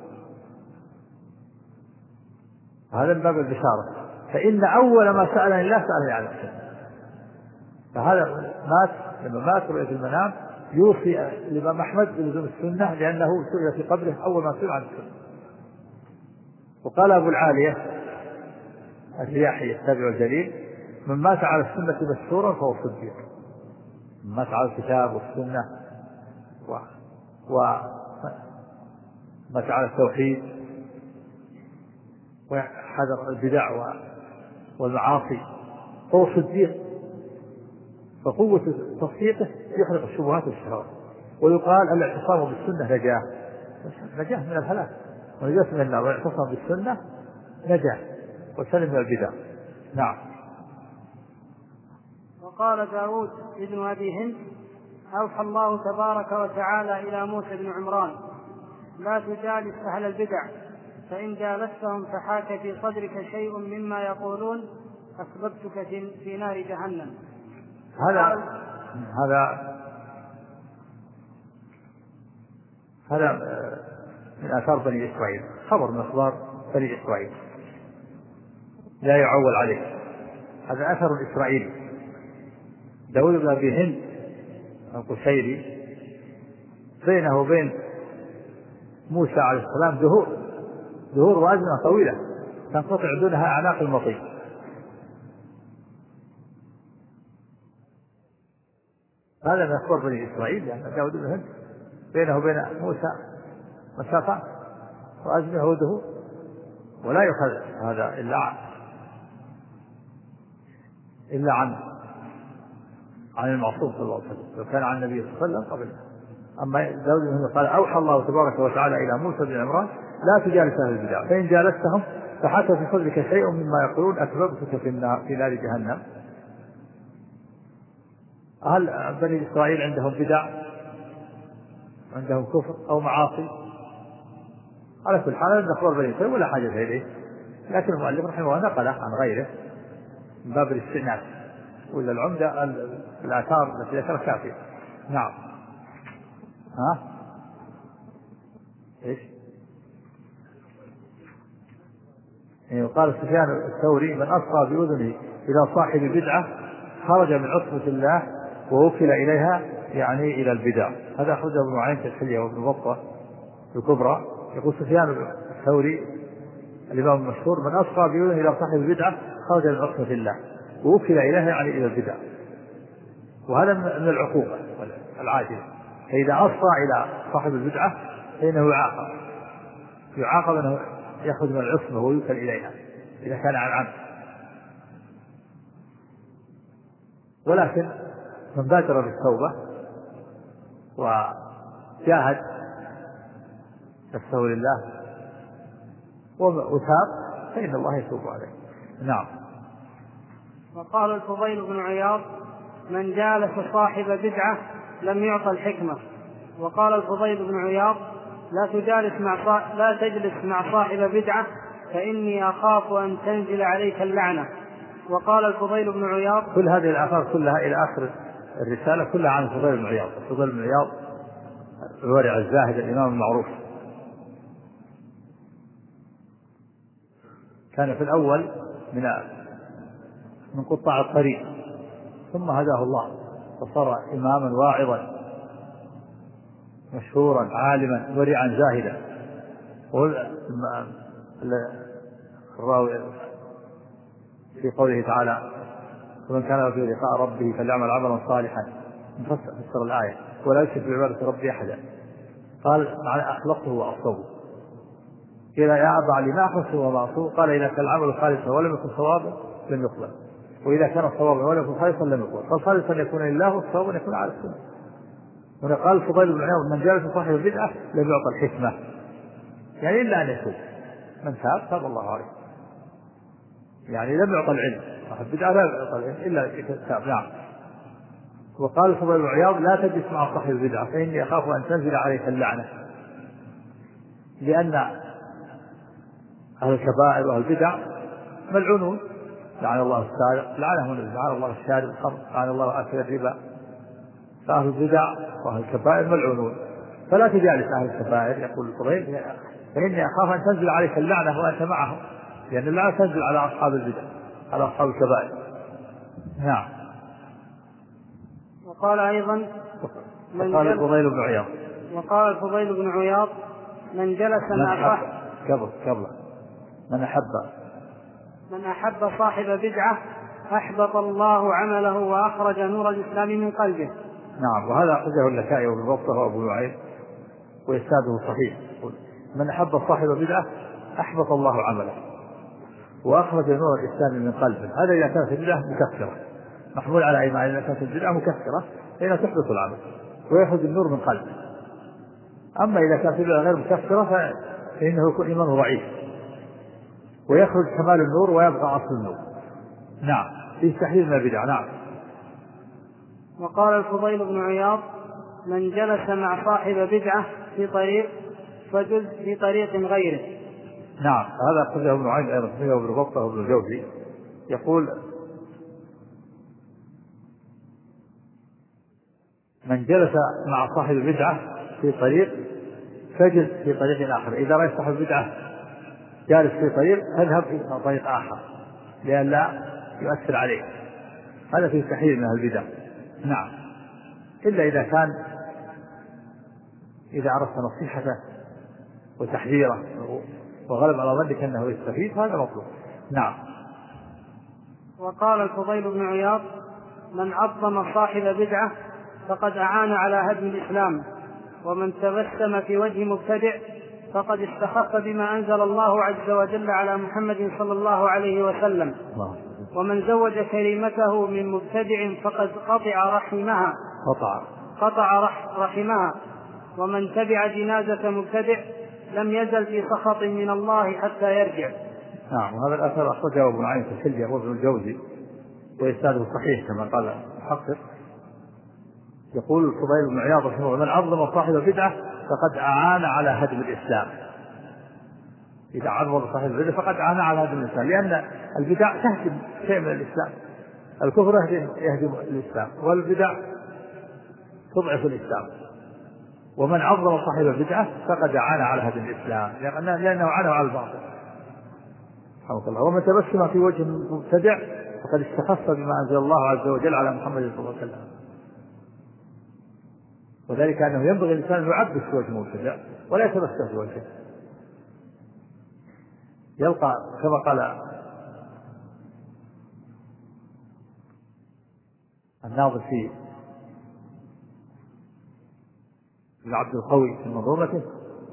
هذا من باب البشارة. فإن أول ما سألني الله سألني عن السنة. فهذا لما مات رؤية المنام يوصي الإمام أحمد بلزوم السنة، لأنه سئل في قبره أول ما سئل عن السنة. وقال أبو العالية الرياحي التابع الجليل: من مات على السنة مستورا فهو صديق. من مات على الكتاب والسنة ومات على التوحيد وحذر البدع والمعاصي فهو صديق. فقوة تصديقه يخلق الشبهات والشهوات. ويقال الاعتصام بالسنة نجاة من الهلاك ونجاة من النار، والاعتصام بالسنة نجاة وسلم من البدع. نعم.
وقال داود ابن أبي هند: أوحى الله تبارك وتعالى إلى موسى بن عمران: لا تجالس أهل البدع، فإن جالستهم فحاك في صدرك شيء مما يقولون أسببتك في نار جهنم.
هذا من آثار بني إسرائيل، خبر من أخبار بني إسرائيل لا يعول عليه. هذا أثر إسرائيلي. داود بن أبي هند القشيري بينه وبين موسى عليه السلام دهور وأزمنة طويلة تنقطع دونها أعناق المطير. هذا من أخبار بني إسرائيل، يعني داود بن هند بينه وبين موسى مسافة وأزمنة ودهور، ولا يؤخذ هذا إلا عن المعصوم صلى الله عليه وسلم، لو كان عن النبي صلى الله عليه وسلم قبل. أما داود بن هند قال: أوحى الله تبارك وتعالى إلى موسى بن عمران: لا تجالس أهل البدع، فإن جالستهم فحاك في صدرك شيء مما يقولون أسببتك في نار جهنم. هل بني إسرائيل عندهم بدع، عندهم كفر أو معاصي؟ على كل حال نخبر بني إسرائيل ولا حاجة إليه، لكن المؤلف رحمه الله نقله عن غيره من باب الاستئناس، ولا العمدة الآثار التي ذكرها كافية. نعم. إيش؟ قال سفيان الثوري: من أصغى بأذنه إلى صاحب بدعة خرج من عصمة الله ووكل إليها، يعني إلى البدع. هذا أخرجه ابن معين في الحلية وابن بطة الكبرى. يقول سفيان الثوري الإمام المشهور: من أصغى بأذنه إلى صاحب البدعة خرج من عصمة الله ووكل إليها، يعني إلى البدع. وهذا من العقوبة العاجلة. فإذا أصغى إلى صاحب البدعة فإنه يعاقب أنه يأخذ من العصمة ويوكل إليها إذا كان عن عمد. ولكن من بادر بالتوبة وجاهد نفسه لله وتاب فإن الله يتوب عليه. نعم.
وقال الفضيل بن عياض: من جالس صاحب بدعة لم يعطى الحكمة. وقال الفضيل بن عياض: لا تجلس مع صاحب بدعة فإني أخاف أن تنزل عليك اللعنة. وقال الفضيل بن عياض.
كل هذه الآثار كلها إلى آخر الرسالة كلها عن الفضيل بن عياض. الفضيل بن عياض الورع الزاهد الإمام المعروف، كان في الأول من قطاع الطريق، ثم هداه الله فصار إماما واعظا مشهورا عالما ورعا زاهدا. الراوي في قوله تعالى: ومن كان في لقاء ربه فليعمل عملا صالحا، فسر الآية: ولا يشرك بعبادة ربي أحدا. قال: أخلصه وأصوبه. قيل: يا أبا علي ما أخلصه وما؟ قال: إذا كان العمل خالصا ولم يكن صوابا لم يقبل، وإذا كان صوابا ولم يكن خالصا لم يقبل. فالخالص أن يكون لله والصواب أن يكون على السنة. هنا قال الفضيل بن عياض: من جالس صاحب البدعة لم يعطى الحكمة، يعني إلا أن يتوب. من تاب الله عليه، يعني لم يعطى العلم. صاحب البدعة لا يعطى العلم إلا تاب. نعم. وقال الفضيل بن عياض: لا تجلس مع صاحب البدعة فإني أخاف أن تنزل عليك اللعنة، لأن أهل الكبائر وأهل البدع ملعونون، لعن الله السارق، لعن الله الشارب الخمر، لعن الله آكل الربا. فأهل البدع وأهل الكبائر ملعونون، فلا تجالس أهل الكبائر. يقول الفضيل: فإني أخاف أن تنزل عليك اللعنة وأنت معهم، لأن اللعنة تنزل على أصحاب البدع، على أصحاب الكبائر. نعم.
وقال أيضا:
وقال الفضيل بن عياض:
من جلس مع صاحب من أحب صاحب بدعة أحبط الله عمله وأخرج نور الإسلام من قلبه.
نعم. وهذا أخرجه اللكائي وابن بطة وأبو نعيم وإسناده صحيح. من أحب صاحب بدعة أحبط الله عمله وأخرج نور الإسلام من قلبه. هذا إذا كانت البدعة مكفرة، محمول على إيمان. إذا كانت البدعة مكفرة فإنها تحبط العمل ويخرج النور من قلبه. أما إذا كانت البدعة غير مكفرة فإنه يكون إيمانه ضعيف ويخرج كمال النور ويبقى أصل النور. نعم. في تحليل من البدع. نعم.
وقال الفضيل بن عياض: من جلس مع صاحب بدعة في طريق فجز في طريق غيره.
نعم. هذا أخرجه ابن نعيم أيضا فيه وابن بطة وابن الجوزي. يقول: من جلس مع صاحب بدعة في طريق فجز في طريق آخر. إذا رأيت صاحب بدعة جالس في طريق فاذهب إلى طريق آخر لئلا يؤثر عليه. هذا في تحذير من البدع. نعم. إلا إذا عرفت نصيحته وتحذيره وغلب على ظنك أنه يستفيد هذا مطلوب. نعم.
وقال الفضيل بن عياض: من عظم صاحب بدعة فقد أعان على هدم الإسلام، ومن تبسم في وجه مبتدع فقد استخف بما أنزل الله عز وجل على محمد صلى الله عليه وسلم، ومن زوج كلمته من مبتدع فقد قطع رحمها، ومن تبع جنازة مبتدع لم يزل في سخط من الله حتى يرجع.
نعم. وهذا الأثر أخرجه ابن نعيم في الحلية وابن الجوزي وإسناده صحيح كما قال المحقق. يقول الفضيل بن عياض رحمه الله: من عظم صاحب بدعة فقد أعان على هدم الإسلام. إذا عظم صاحب البدعة فقد أعان على هدم الإسلام، لأن البدع تهدم شيء من الإسلام. الكفر يهدم الإسلام والبدع تضعف الإسلام. ومن عظم صاحب البدعة فقد أعان على هدم الإسلام لأنه عانوا على الباطل. سبحانك الله. ومن تبسم في وجه مبتدع فقد استخف بما أنزل الله عز وجل على محمد صلى الله عليه وسلم. وذلك أنه ينبغي الإنسان أن يعبس في وجه مبتدع ولا يتبسم في وجهه. يلقى كما قال الناظر في ابن عبد القوي في منظومته: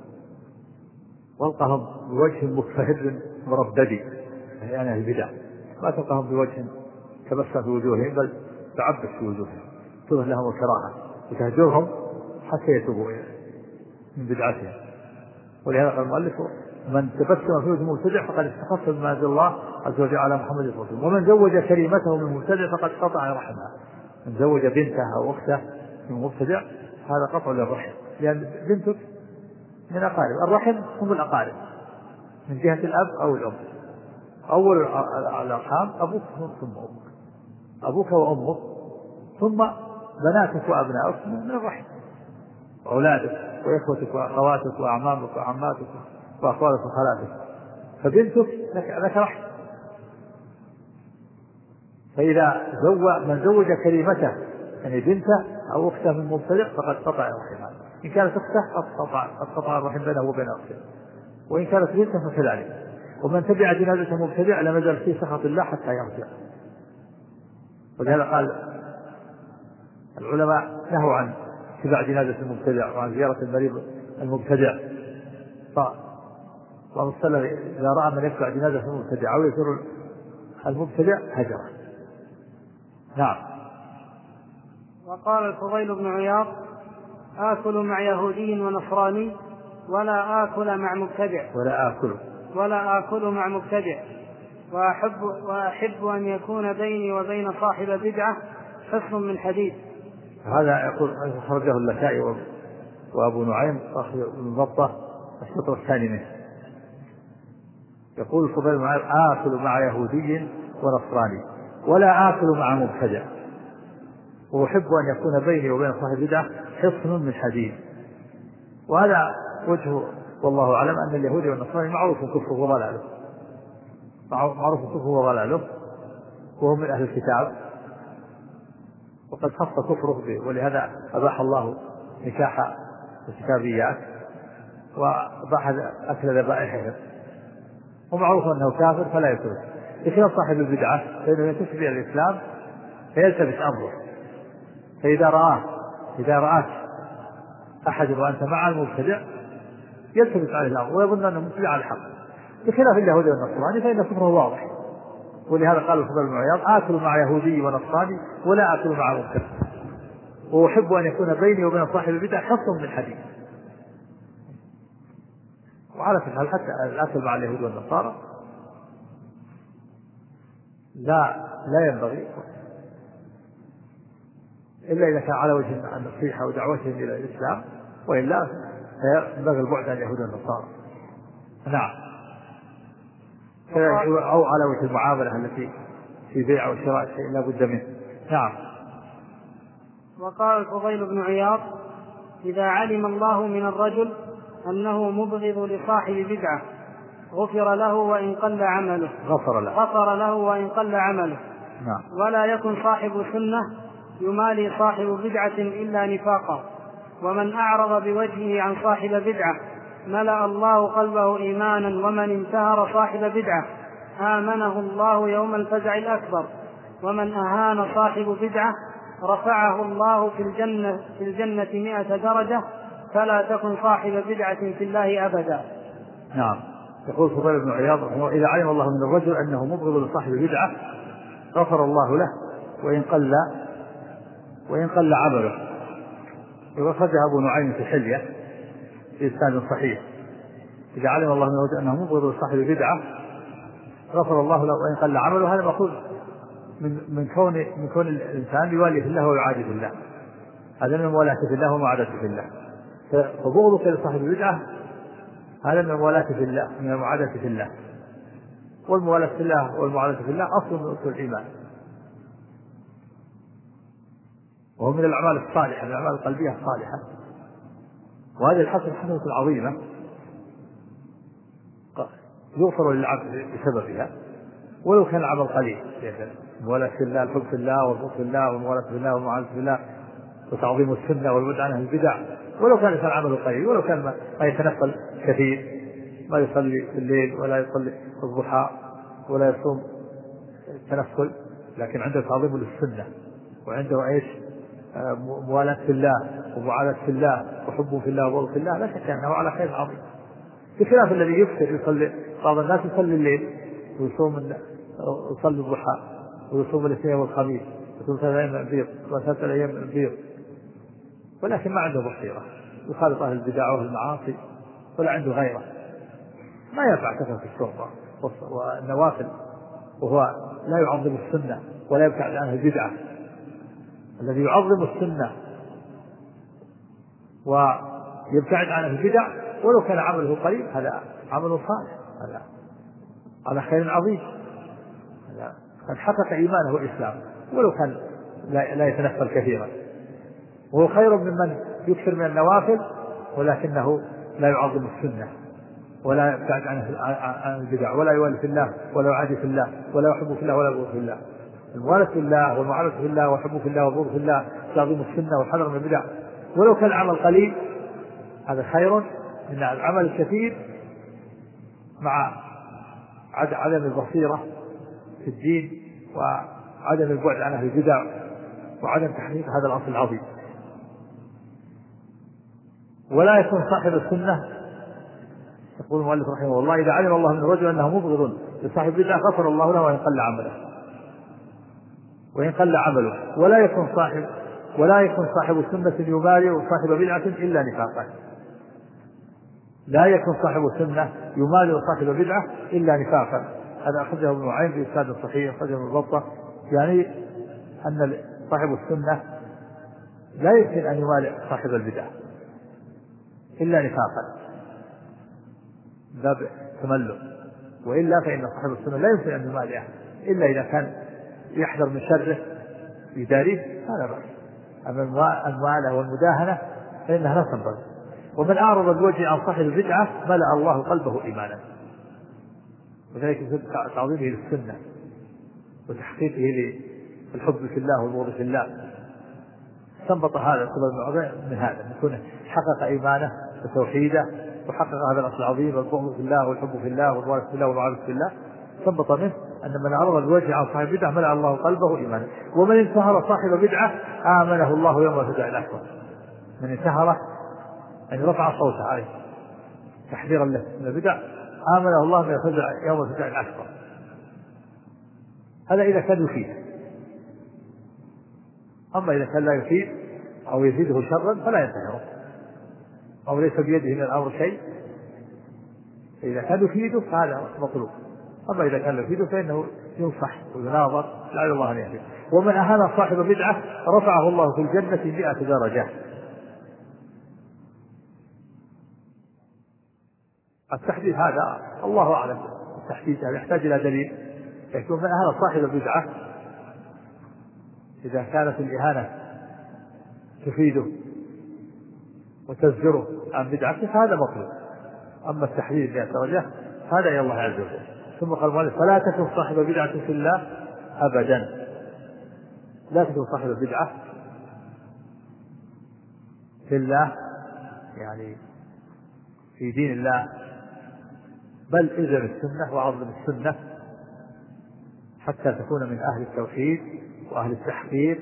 والقهم بوجه مكفهر مربدي، يعني البدع ما تلقاهم بوجه تبسم في وجوههم بل تعبس في وجوههم، تظهر لهم الكراهة وتهجرهم حتى يتوبوا من بدعتهم. ولهذا قال المؤلف: من تبسم في وجه مبتدع فقد استخف بما أنزل الله عز وجل على محمد صلى الله عليه وسلم. ومن زوج كريمته من مبتدع فقد قطع رحمها. من زوج بنته أو أخته من مبتدع هذا قطع للرحم، لأن بنتك من أقارب. الرحم هم الأقارب من جهة الأب أو الأم. أول الأرحام أبوك ثم أمك، أبوك وأمك، ثم بناتك وأبنائك من الرحم، وأولادك وإخوتك وأخواتك وأعمامك وعماتك وأخوالك وخالاتك. فبنتك لك رحم. فإذا من زوج كريمته يعني بنته أو أخته من مبتدع فقد قطع رحمها. إن كانت أخته قد قطع الرحم بينه وبين أخته، وإن كانت بنته فكذلك. ومن تبع جنازة مبتدع لم يزل في سخط الله حتى يرجع. ولهذا قال العلماء نهوا عن اتباع جنازة المبتدع وعن زيارة المريض المبتدع. الله صلى إذا رأى من يتبع جنازة المبتدع أو يزور المبتدع هجره. نعم.
وقال الفضيل بن عياض: آكل مع يهودي ونصراني ولا آكل مع مبتدع. ولا آكل مع مبتدع. وأحب أن يكون بيني وبين صاحب بدعة حصن من حديد.
هذا يقول خرجه اللكائي وأبو نعيم صاحب المضبطة الشطر الثاني منه. يقول الفضيل بن عياض: آكل مع يهودي ونصراني ولا آكل مع مبتدع، وأحب أن يكون بيني وبين صاحب بدعة حصن من حديد. وهذا وجهه والله أعلم أن اليهودي والنصراني معروف كفره وضلاله، وهم من أهل الكتاب، وقد خص كفره به، ولهذا أباح الله نكاح الكتابيات وأباح أكل ذبائحهم، ومعروف أنه كافر فلا يكفر. لكن صاحب البدعة فإنه ينتسب إلى الإسلام فيلتبس أمره. فإذا رآك أحد وأنت مع المبتدع يلتبس عليه الأمر ويظن أنه مبتدع على الحق، بخلاف اليهودي والنصراني فإن كفره واضح. ولهذا قال الفضيل بن عياض: آكل مع يهودي ونصراني ولا آكل مع مبتدع، وأحب أن يكون بيني وبين صاحب البدع حصن من حديد. وعلى فكرة حتى الأكل مع اليهود والنصارى لا ينبغي إلا إذا كان على وجه النصيحة ودعوتهم إلى الإسلام، وإلا ينبغي البعد عن اليهود والنصارى. نعم. أو على وجه المعاملة التي في بيع وشراء شيء لا بد منه. نعم.
وقال الفضيل بن عياض: إذا علم الله من الرجل أنه مبغض لصاحب بدعة غفر له وإن قل عمله.
نعم.
ولا يكن صاحب سنة يمالي صاحب بدعة إلا نفاقا. ومن أعرض بوجهه عن صاحب بدعة ملأ الله قلبه إيمانا. ومن انتهر صاحب بدعة آمنه الله يوم الفزع الأكبر. ومن أهان صاحب بدعة رفعه الله في الجنة 100 درجة. فلا تكن صاحب بدعة في الله أبدا.
نعم. يقول الفضيل بن عياض: إذا علم الله من الرجل أنه مبغض لصاحب بدعة غفر الله له وإن قل عمله. وخرجها أبو نعيم في الحلية في إسناد صحيح: إذا علم الله من الرجل أنه مبغض لصاحب بدعة غفر الله له وإن قل عمله. هذا مأخوذ من كون الإنسان يوالي في الله ويعادي في الله. هذا من موالاة في الله ومعاداة في الله. فبغضك لصاحب البدعة هذا من الموالاة في الله، من المعاداة في الله. والموالاة في الله والمعاداة في الله أصل من أصول الإيمان، وهو من الأعمال الصالحة، من الأعمال القلبية الصالحة. وهذه الحسنة العظيمة يغفر للعبد بسببها ولو كان العمل قليل. الموالاة في الله، الحب في الله، والبغض في الله، والموالاة في الله، والمعاداة في الله، وتعظيم السنة والبعد عن البدع، ولو كان الإنسان عمله قليل، ولو كان ما يتنقل كثير، ما يصلي في الليل ولا يصلي في الضحى ولا يصوم التنفل، لكن عنده تعظيم للسنة وعنده موالاة في الله ومعاداة في الله وحب في الله وبغض في الله، لا شك أنه على خير عظيم. بخلاف الذي يصلي بعض الناس يصلي الليل ويصلي الضحى ويصوم الاثنين والخميس ويصوم 3 أيام البيض و3 أيام البيض، ولكن ما عنده بصيرة، يخالط أهل البدع والمعاصي ولا عنده غيره. ما ينفع كثرة الشهرة والنوافل، وهو لا يعظم السنة ولا يبتعد عنها البدعة. الذي يعظم السنة ويبتعد عنها البدع ولو كان عمله قليل هذا عمل صالح، هذا على خير عظيم، هذا قد حقق إيمانه والإسلام ولو كان لا يتنفل كثيرا، وهو خير ممن يكثر من النوافل ولكنه لا يعظم السنة ولا يبتعد عن البدع ولا يوالي في الله ولا يعادي في الله ولا يحب في الله ولا يبغض في الله. الموالاه في الله والمعامله في الله والحب في الله والبغض في الله، تعظيم السنة والحذر من البدع ولو كان العمل قليل، هذا خير من العمل الكثير مع عدم البصيرة في الدين وعدم البعد عن أهل البدع وعدم تحقيق هذا الأصل العظيم. ولا يكون صاحب السنة، يقول المؤلف رحمه الله: إذا علم الله من الرجل أنه مبغض لصاحب بدعة غفر الله له وإن قل عمله ولا يكون صاحب سنة يمارع صاحب بدعة إلا نفاقا. لا يكون صاحب السنة يمارع صاحب بدعة إلا نفاقا. هذا أخرجه ابن معين في إسناد صحيح، أخرجه ابن بطة، يعني أن صاحب السنة لا يمكن أن يمارع صاحب البدعة إلا نفاقا باب تملق، وإلا فإن صاحب السنة لا يمكن أن يمارعه إلا إذا كان يحذر من شره يداريه، هذا بس. أما الموالاة والمداهنة فإنها لا تنبغي. ومن أعرض الوجه عن صاحب البدعة ملأ الله قلبه إيمانا، وذلك تعظيمه للسنة وتحقيقه للحب في الله والبغض في الله. استنبط هذا السبب من هذا أن يكون حقق إيمانه وتوحيده وحقق هذا الأصل العظيم: البغض في الله والحب في الله والموالاه في الله والمعامله في الله. استنبط منه أن من أعرض الوجه عن صاحب بدعة ملأ الله قلبه إيمانا. ومن انتهر صاحب بدعة آمنه الله يوم الفزع الأكبر. من انتهره أن رفع صوته عليه تحذيرا له من البدع آمنه الله من الفزع يوم الفزع الأكبر. هذا إذا كان يفيد. أما إذا كان لا يفيد أو يزيده شرا فلا ينتهره أو ليس بيده من الأمر شيء. إذا كان يفيده فهذا مطلوب، أما إذا كان يفيده فإنه ينصح ويناظر لعل الله أن يهديه. ومن أهان صاحب بدعة رفعه الله في الجنة 100 درجة. التحديد هذا الله أعلم، التحديد هذا يحتاج إلى دليل. يكون من أهان صاحب البدعة إذا كانت الإهانة تفيده وتزجره عن بدعته فهذا مطلوب. أما التحديد 100 درجة هذا إلى الله عز وجل. ثم قال المؤلف: فلا تكن صاحب بدعة في الله أبدا. لا تكن صاحب بدعة في الله يعني في دين الله، بل إلزم السنة وعظم السنة حتى تكون من أهل التوحيد وأهل التحقيق،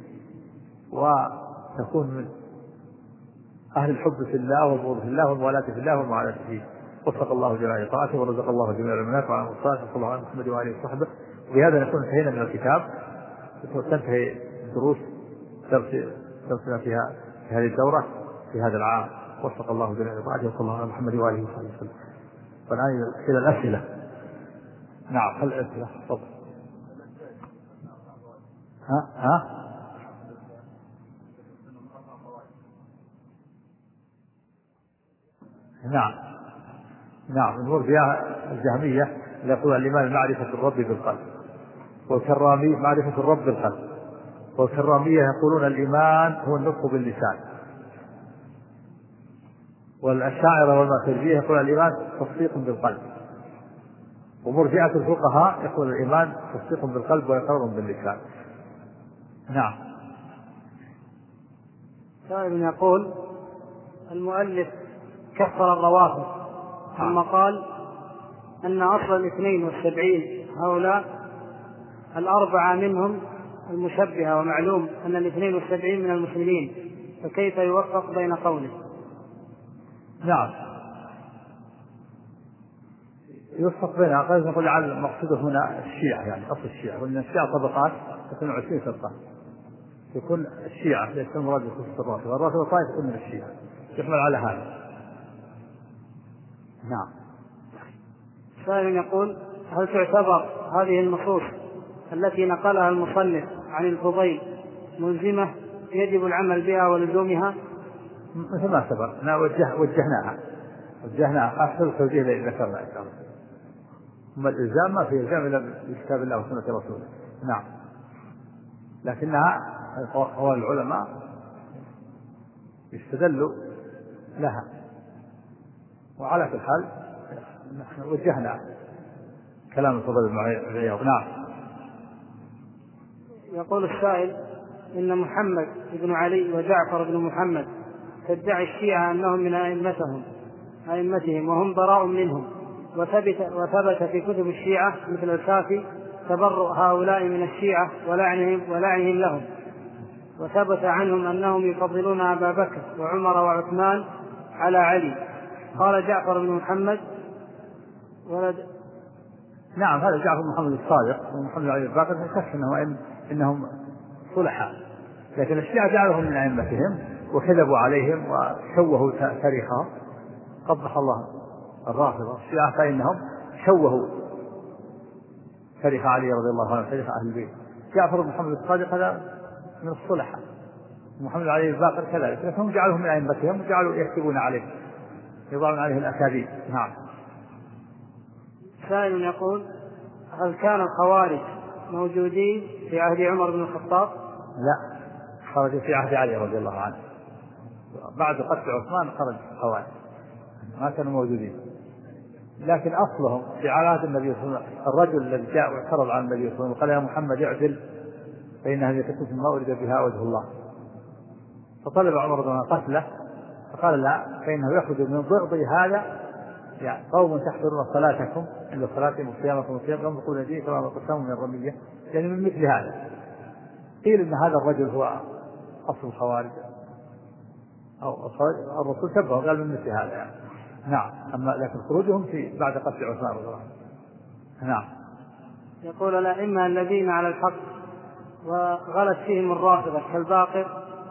وتكون من أهل الحب في الله والبغض في الله والموالاة في الله والمعاداة فيه. وفق الله جميع طاعته ورزق الله جميع المنافع وعن الصالح صلى الله عليه محمد وآله وصحبه. وبهذا نكون انتهينا من الكتاب، وتنتهي دروس درسنا في هذه الدورة في هذا العام. وفق الله جميع طاعته وصلى الله على محمد وآله وصحبه وسلم. والآن إلى الأسئلة. نعم، خل الأسئلة تفضل. نعم نمر فيها الجهمية يقول الإيمان معرفة الرب بالقلب، والكرامية معرفة الرب بالقلب، والكرامية يقولون الإيمان هو النطق باللسان، والأشاعرة والماتريدية يقول الإيمان تصديق بالقلب، ومرجئة الفقهاء يقول الإيمان تصديق بالقلب وإقرار باللسان. نعم.
سائل يقول: المؤلف كفر الروافض ثم قال أن أصل 72 هؤلاء 4 منهم المشبهة، ومعلوم أن 72 من المسلمين، فكيف يوفق بين قوله؟
نعم، يوفق بينها. قد نقول على المقصود هنا الشيعة، يعني أصل الشيعة، وأن الشيعة طبقات تكون 20 فرقة، يكون الشيعة ليس المراد بخصوص الرافضة، والرافضة طائفة من الشيعة، يحمل على هذا. نعم.
سائل يقول: هل تعتبر هذه النصوص التي نقلها المصنف عن الفضيل ملزمة يجب العمل بها ولزومها؟
مثل ما سبق وجهناها أحسن التوجيه الذي ذكرنا إن شاء الله. أما الإلزام ما في إلزام إلا بكتاب الله وسنة رسوله. نعم، لكنها قول العلماء يستدلوا لها، وعلى كل حال نحن وجهنا كلام الفضيل بن عياض. نعم.
يقول السائل: إن محمد بن علي وجعفر بن محمد تدعي الشيعة أنهم من أئمتهم وهم براء منهم، وثبت في كتب الشيعة مثل الكافي تبرؤ هؤلاء من الشيعة ولعنهم لهم، وثبت عنهم أنهم يفضلون أبا بكر وعمر وعثمان على علي. قال جعفر بن محمد ولد.
نعم، هذا جعفر بن محمد الصادق ومحمد علي الباقر يكفي إنهم صلحاء، لكن الشيعة جعلهم من أئمتهم وكذبوا عليهم وشوهوا تاريخهم. قبح الله الرافضة الشيعة فإنهم شوهوا تاريخ علي رضي الله عنه، تاريخ أهل البيت. جعفر بن محمد الصادق هذا من الصلحاء، محمد علي الباقر كذلك، لكنهم جعلهم من أئمتهم وجعلوا يكتبون عليه، يضعون عليه الأكاذيب. نعم.
سائل يقول: هل كان الخوارج موجودين في عهد عمر بن الخطاب؟
لا، خرج في عهد علي رضي الله عنه، بعد قتل عثمان خرج الخوارج، ما كانوا موجودين. لكن أصلهم في عهد النبي صلى الله عليه وسلم، الرجل الذي جاء واعترض على النبي صلى الله عليه وسلم وقال: يا محمد اعدل فإن هذه الفتنة ما أريد بها وجه الله، فطلب عمر رضي الله عنه قتله، فقال: لا، فإنه يخرج من ضغط هذا يعني قوم تحضرون صلاتكم عند صلاتهم وصيامكم ينطقون به كما نطقتهم من الرمية، يعني من مثل هذا. قيل إن هذا الرجل هو أصل الخوارج، أو الرسول شبهه قال من مثل هذا يعني. نعم. أما لكن خروجهم في بعد قتل عثمان رضي الله عنه. نعم.
يقول: الأئمة الذين على الحق وغلت فيهم الرافضة كالباقر،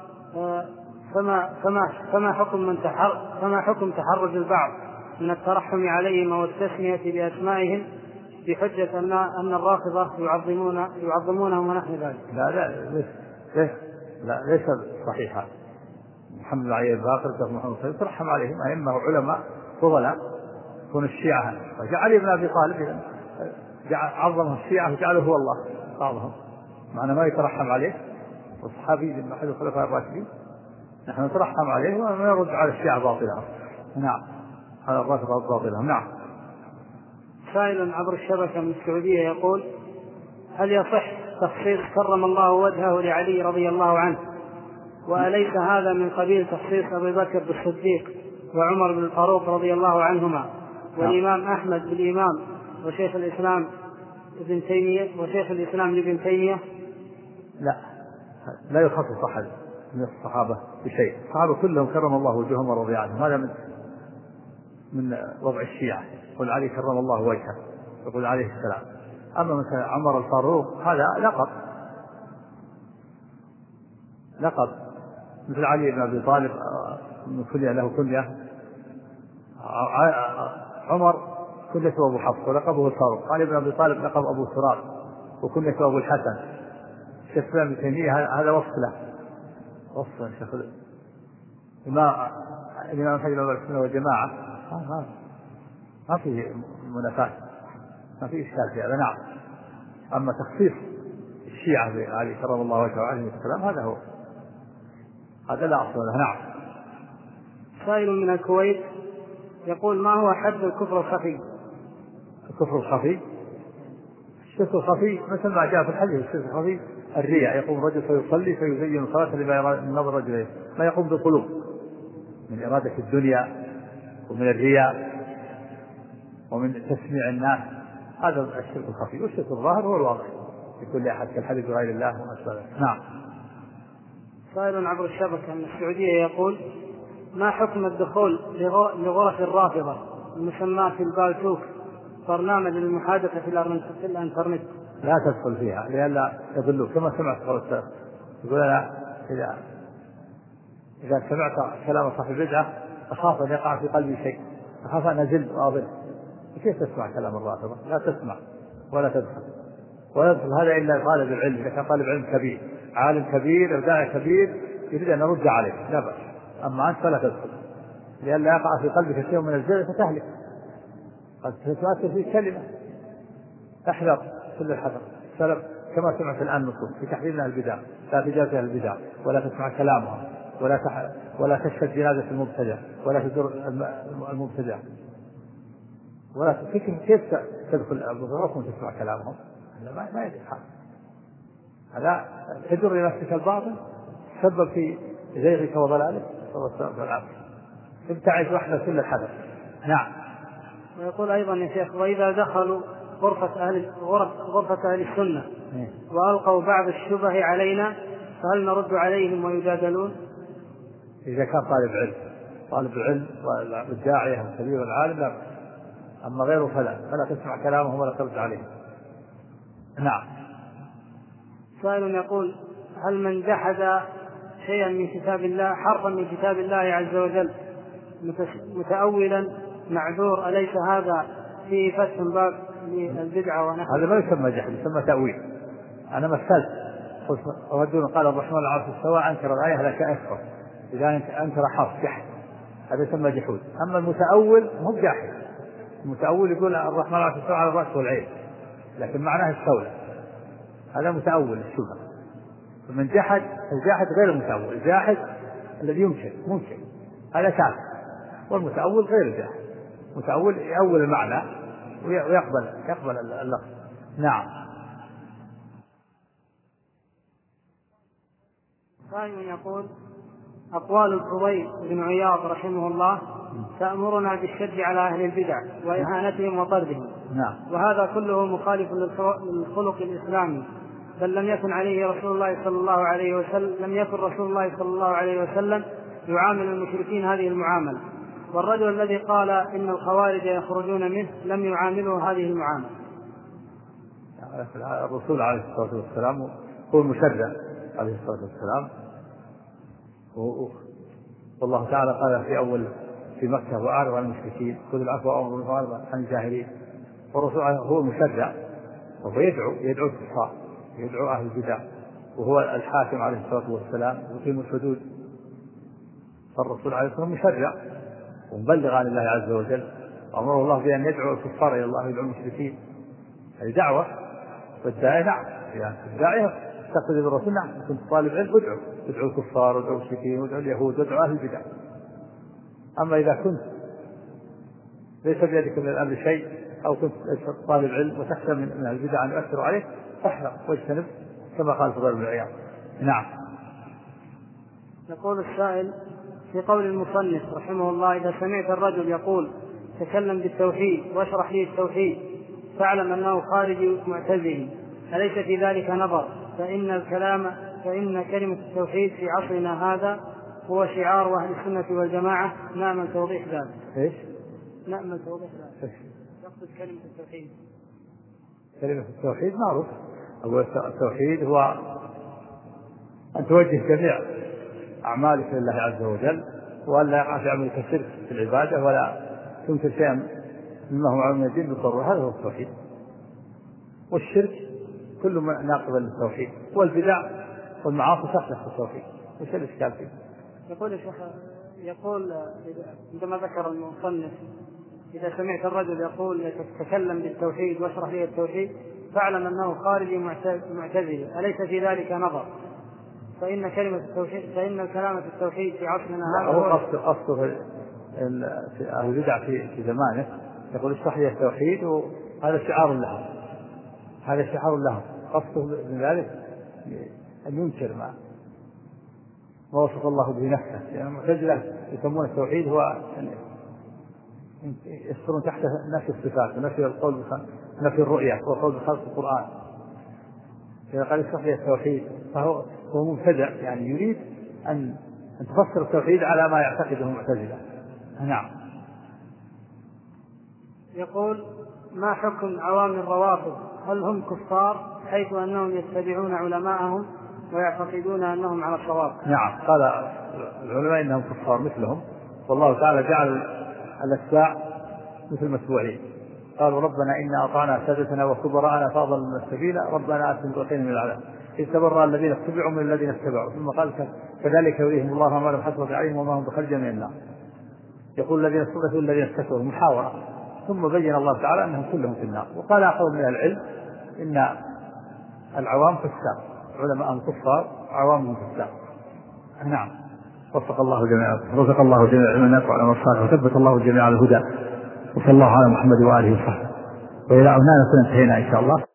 فما حكم تحرج البعض من الترحم عليهم والتسمية بأسمائهم بحجة أن الرافضة يعظمونهم ونحن ذلك؟
لا ليس صحيحا. محمد علي الباقر محمد صلى ترحم عليهم أئمة وعلماء فضلاء، يكون الشيعة، وجعل ابن أبي طالب عظمه الشيعة وجعله هو الله بعضهم، معنى ما يترحم عليه، والصحابي من أحد الخلفاء الراشدين نحن نترحم عليه ونرد على الشيعة باطلهم. نعم، على الرافضة باطلهم. نعم.
سائل عبر الشبكة من السعودية يقول: هل يصح تخصيص كرم الله وجهه لعلي رضي الله عنه، وأليس هذا من قبيل تخصيص أبي بكر بالصديق وعمر بن الفاروق رضي الله عنهما والإمام أحمد بالإمام وشيخ الإسلام لابن تيمية؟
لا يخصص أحد من الصحابة بشيء، الصحابة كلهم كرم الله وجههم ورضي عنهم، هذا من وضع الشيعة. يقول علي كرم الله وجهه، يقول عليه السلام. أما مثلا عمر الفاروق هذا لقب مثل علي بن أبي طالب كنية له كنية، عمر كنيته أبو حفص ولقبه الفاروق، علي بن أبي طالب لقب أبو تراب وكنيته أبو الحسن. الشيخ الإسلام ابن تيمية هذا وصف له، وصف الشيخ الإمام حجر السنة والجماعة، ما فيه منافاة، ما فيه إشكال في هذا. نعم. أما تخصيص الشيعة بعلي كرم الله وجهه عليه السلام هذا لا أصل له. نعم.
سائل من الكويت يقول: ما هو حد الكفر الخفي؟
الكفر الخفي، الشرك الخفي مثل ما جاء في الحديث، الشرك الخفي الرياء، يقوم رجل فيصلي فيزين صلاته لما يرى من نظر رجله، ما يقوم بالقلوب من إرادة الدنيا ومن الرياء ومن تسميع الناس، هذا الشرك الخفي. والشرك الظاهر هو الواضح لكل أحد كالحديث بغير الله وما أشبه ذلك. نعم.
سائل عبر الشبكة من السعودية يقول: ما حكم الدخول لغرف الرافضة المسماة في البالتوك برنامج للمحادثة في الانترنت؟
لا تدخل فيها لئلا يضلوك، كما سمعت قول يقول: أنا إذا سمعت كلام صاحب البدعة أخاف أن يقع في قلبي شيء، أخاف أن أزل وأضل، كيف تسمع كلام الرافضة؟ لا تسمع ولا تدخل ولا يدخل هذا إلا طالب العلم، إذا كان طالب علم كبير عالم كبير أو داعي كبير يريد أن يرد عليه لا بأس، أما أنت فلا تدخل لئلا يقع في قلبك شيء من الزيغ فتهلك، قد تؤثر فيه كلمة. احذر كل الحذر. السلف كما سمعت الآن نصوص في تحريم البدع، لا تجازي البدع ولا تسمع كلامها ولا تشهد جنازة المبتدع ولا تزور المبتدع ولا تفكر كيف تدخل الظروف وتسمع كلامهم، هذا ما يدري حال، هذا تجر لنفسك الباطل تسبب في زيغك وضلالك والعافية. ابتعد واحدة كل الحذر. نعم.
ويقول أيضا يا شيخ وإذا دخلوا غرفة أهل السنة وألقوا بعض الشبه علينا فهل نرد عليهم ويجادلون؟
إذا كان طالب العلم والداعية الكبير والعالم لا، أما غيره فلا تسمع كلامهم ولا ترد عليهم. نعم.
سائل يقول هل من جحد شيئا من كتاب الله حرفا من كتاب الله عز وجل متأولا معذور، أليس هذا فيه فتح باب للبدعة ونحن؟
هذا ما يسمى جحد، يسمى تأويل. أنا مثلت رجل قال الرحمن على العرش استوى أنكر الآية لك أكفر، إذا أنكر حرف جحد هذا يسمى جحود. أما المتأول مو جاحد، المتأول يقول الرحمن على العرش استوى على الرأس والعين لكن معناه استولى، هذا متأول الشبهة. فمن جحد الجاحد غير المتأول، الجاحد الذي ممكن هذا كافر، والمتأول غير الجاحد، متأول يأول المعنى ويقبل اللفظ. نعم.
ثانيا يقول أقوال الفضيل بن عياض رحمه الله تأمرنا بالشد على أهل البدع وإهانتهم وطردهم.
نعم.
وهذا كله مخالف للخلق الإسلامي، بل لم يكن رسول الله صلى الله عليه وسلم يعامل المشركين هذه المعاملة، والرجل الذي قال إن الخوارج يخرجون منه لم يعامله هذه المعاملة.
الرسول عليه الصلاة والسلام هو المشرع عليه الصلاة والسلام، والله تعالى قال في مكة وأعرض عن المشركين خذ العفو وأمر بالمعروف عن الجاهلين، والرسول هو المشرع وهو يدعو الكفار يدعو أهل البدع، وهو الحاكم عليه الصلاة والسلام يقيم الحدود. فالرسول عليه الصلاة والسلام مشرع ومبلغ عن الله عز وجل، أمره الله بأن يدعو الكفار إلى الله ويدعو المشركين، هذه دعوة. والداعية نعم يعني الداعية تقتدي بالرسول، نعم كنت طالب علم ادعو الكفار وادعو المشركين وادعو اليهود وادعو أهل البدع. أما إذا كنت ليس بيدك من الأمر شيء أو كنت طالب علم وتخشى من البدع أن يؤثر عليك فاحذر واجتنب كما قال الفضيل بن عياض. نعم.
يقول السائل في قول المصنف رحمه الله إذا سمعت الرجل يقول تكلم بالتوحيد واشرح لي التوحيد فاعلم أنه خارجي معتزلي، أليس في ذلك نظر؟ فإن كلمة التوحيد في عصرنا هذا هو شعار أهل السنة والجماعة. نأمل توضيح ذلك.
إيش؟
نأمل توضيح ذلك. يقصد كلمة التوحيد.
كلمة التوحيد معروف، التوحيد هو أن توجه جميع أعمالك لله عز وجل، وأن لا يقع في عملك شرك في العبادة ولا تنكر شيئا مما هو معلوم من الدين بالضرورة، هذا هو التوحيد. والشرك كل ما ناقض للتوحيد، والبدع والمعاصي تخلف في التوحيد. وش الإشكال فيه؟
يقول الشيخ عندما ذكر المصنف إذا سمعت الرجل يقول تتكلم بالتوحيد واشرح لي التوحيد فاعلم أنه خارجي معتزلي، أليس في ذلك نظر؟ فإن الكلام في التوحيد في عصرنا هذا
هو قصده في أهل البدع في زمانه يقول اشرح لي التوحيد، وهذا شعار لهم، قصده من ذلك أن ينكر ما وصف الله به نفسه، يعني المعتزلة يسمون التوحيد هو يذكرون تحت نفي الصفات ونفي القول نفي الرؤية وقول بخلق القرآن. إذا قال اشرح لي التوحيد فهو مبتدع، يعني يريد أن تفسر التوحيد على ما يعتقده المعتزلة. نعم.
يقول ما حكم عوام الروافض؟ هل هم كفار حيث أنهم يتبعون علماءهم ويعتقدون أنهم على الصواب؟
نعم، قال العلماء إنهم كفار مثلهم، والله تعالى جعل الأتباع مثل المتبوعين، قالوا ربنا إنا أطعنا سادتنا وكبراءنا فأضلنا السبيل ربنا آتهم ضعفين من العذاب إذ تبرأ الذين اتبعوا من الذين اتبعوا ثم قال كذلك يريهم الله أعمالهم حسرات عليهم وما هم بخارجين من النار. يقول الذين استضعفوا الذين استكبروا محاورة، ثم بين الله تعالى أنهم كلهم في النار. وقال آخر من العلم إن العوام فساق، علماء الكفار عوامهم فساق. نعم. وفق الله جميعا، رزق الله جميعا من يقع على الصالح، وثبت الله جميعا على الهدى. وصلى الله على محمد وآله وصحبه. وإلى هنا نكون انتهينا إن شاء الله.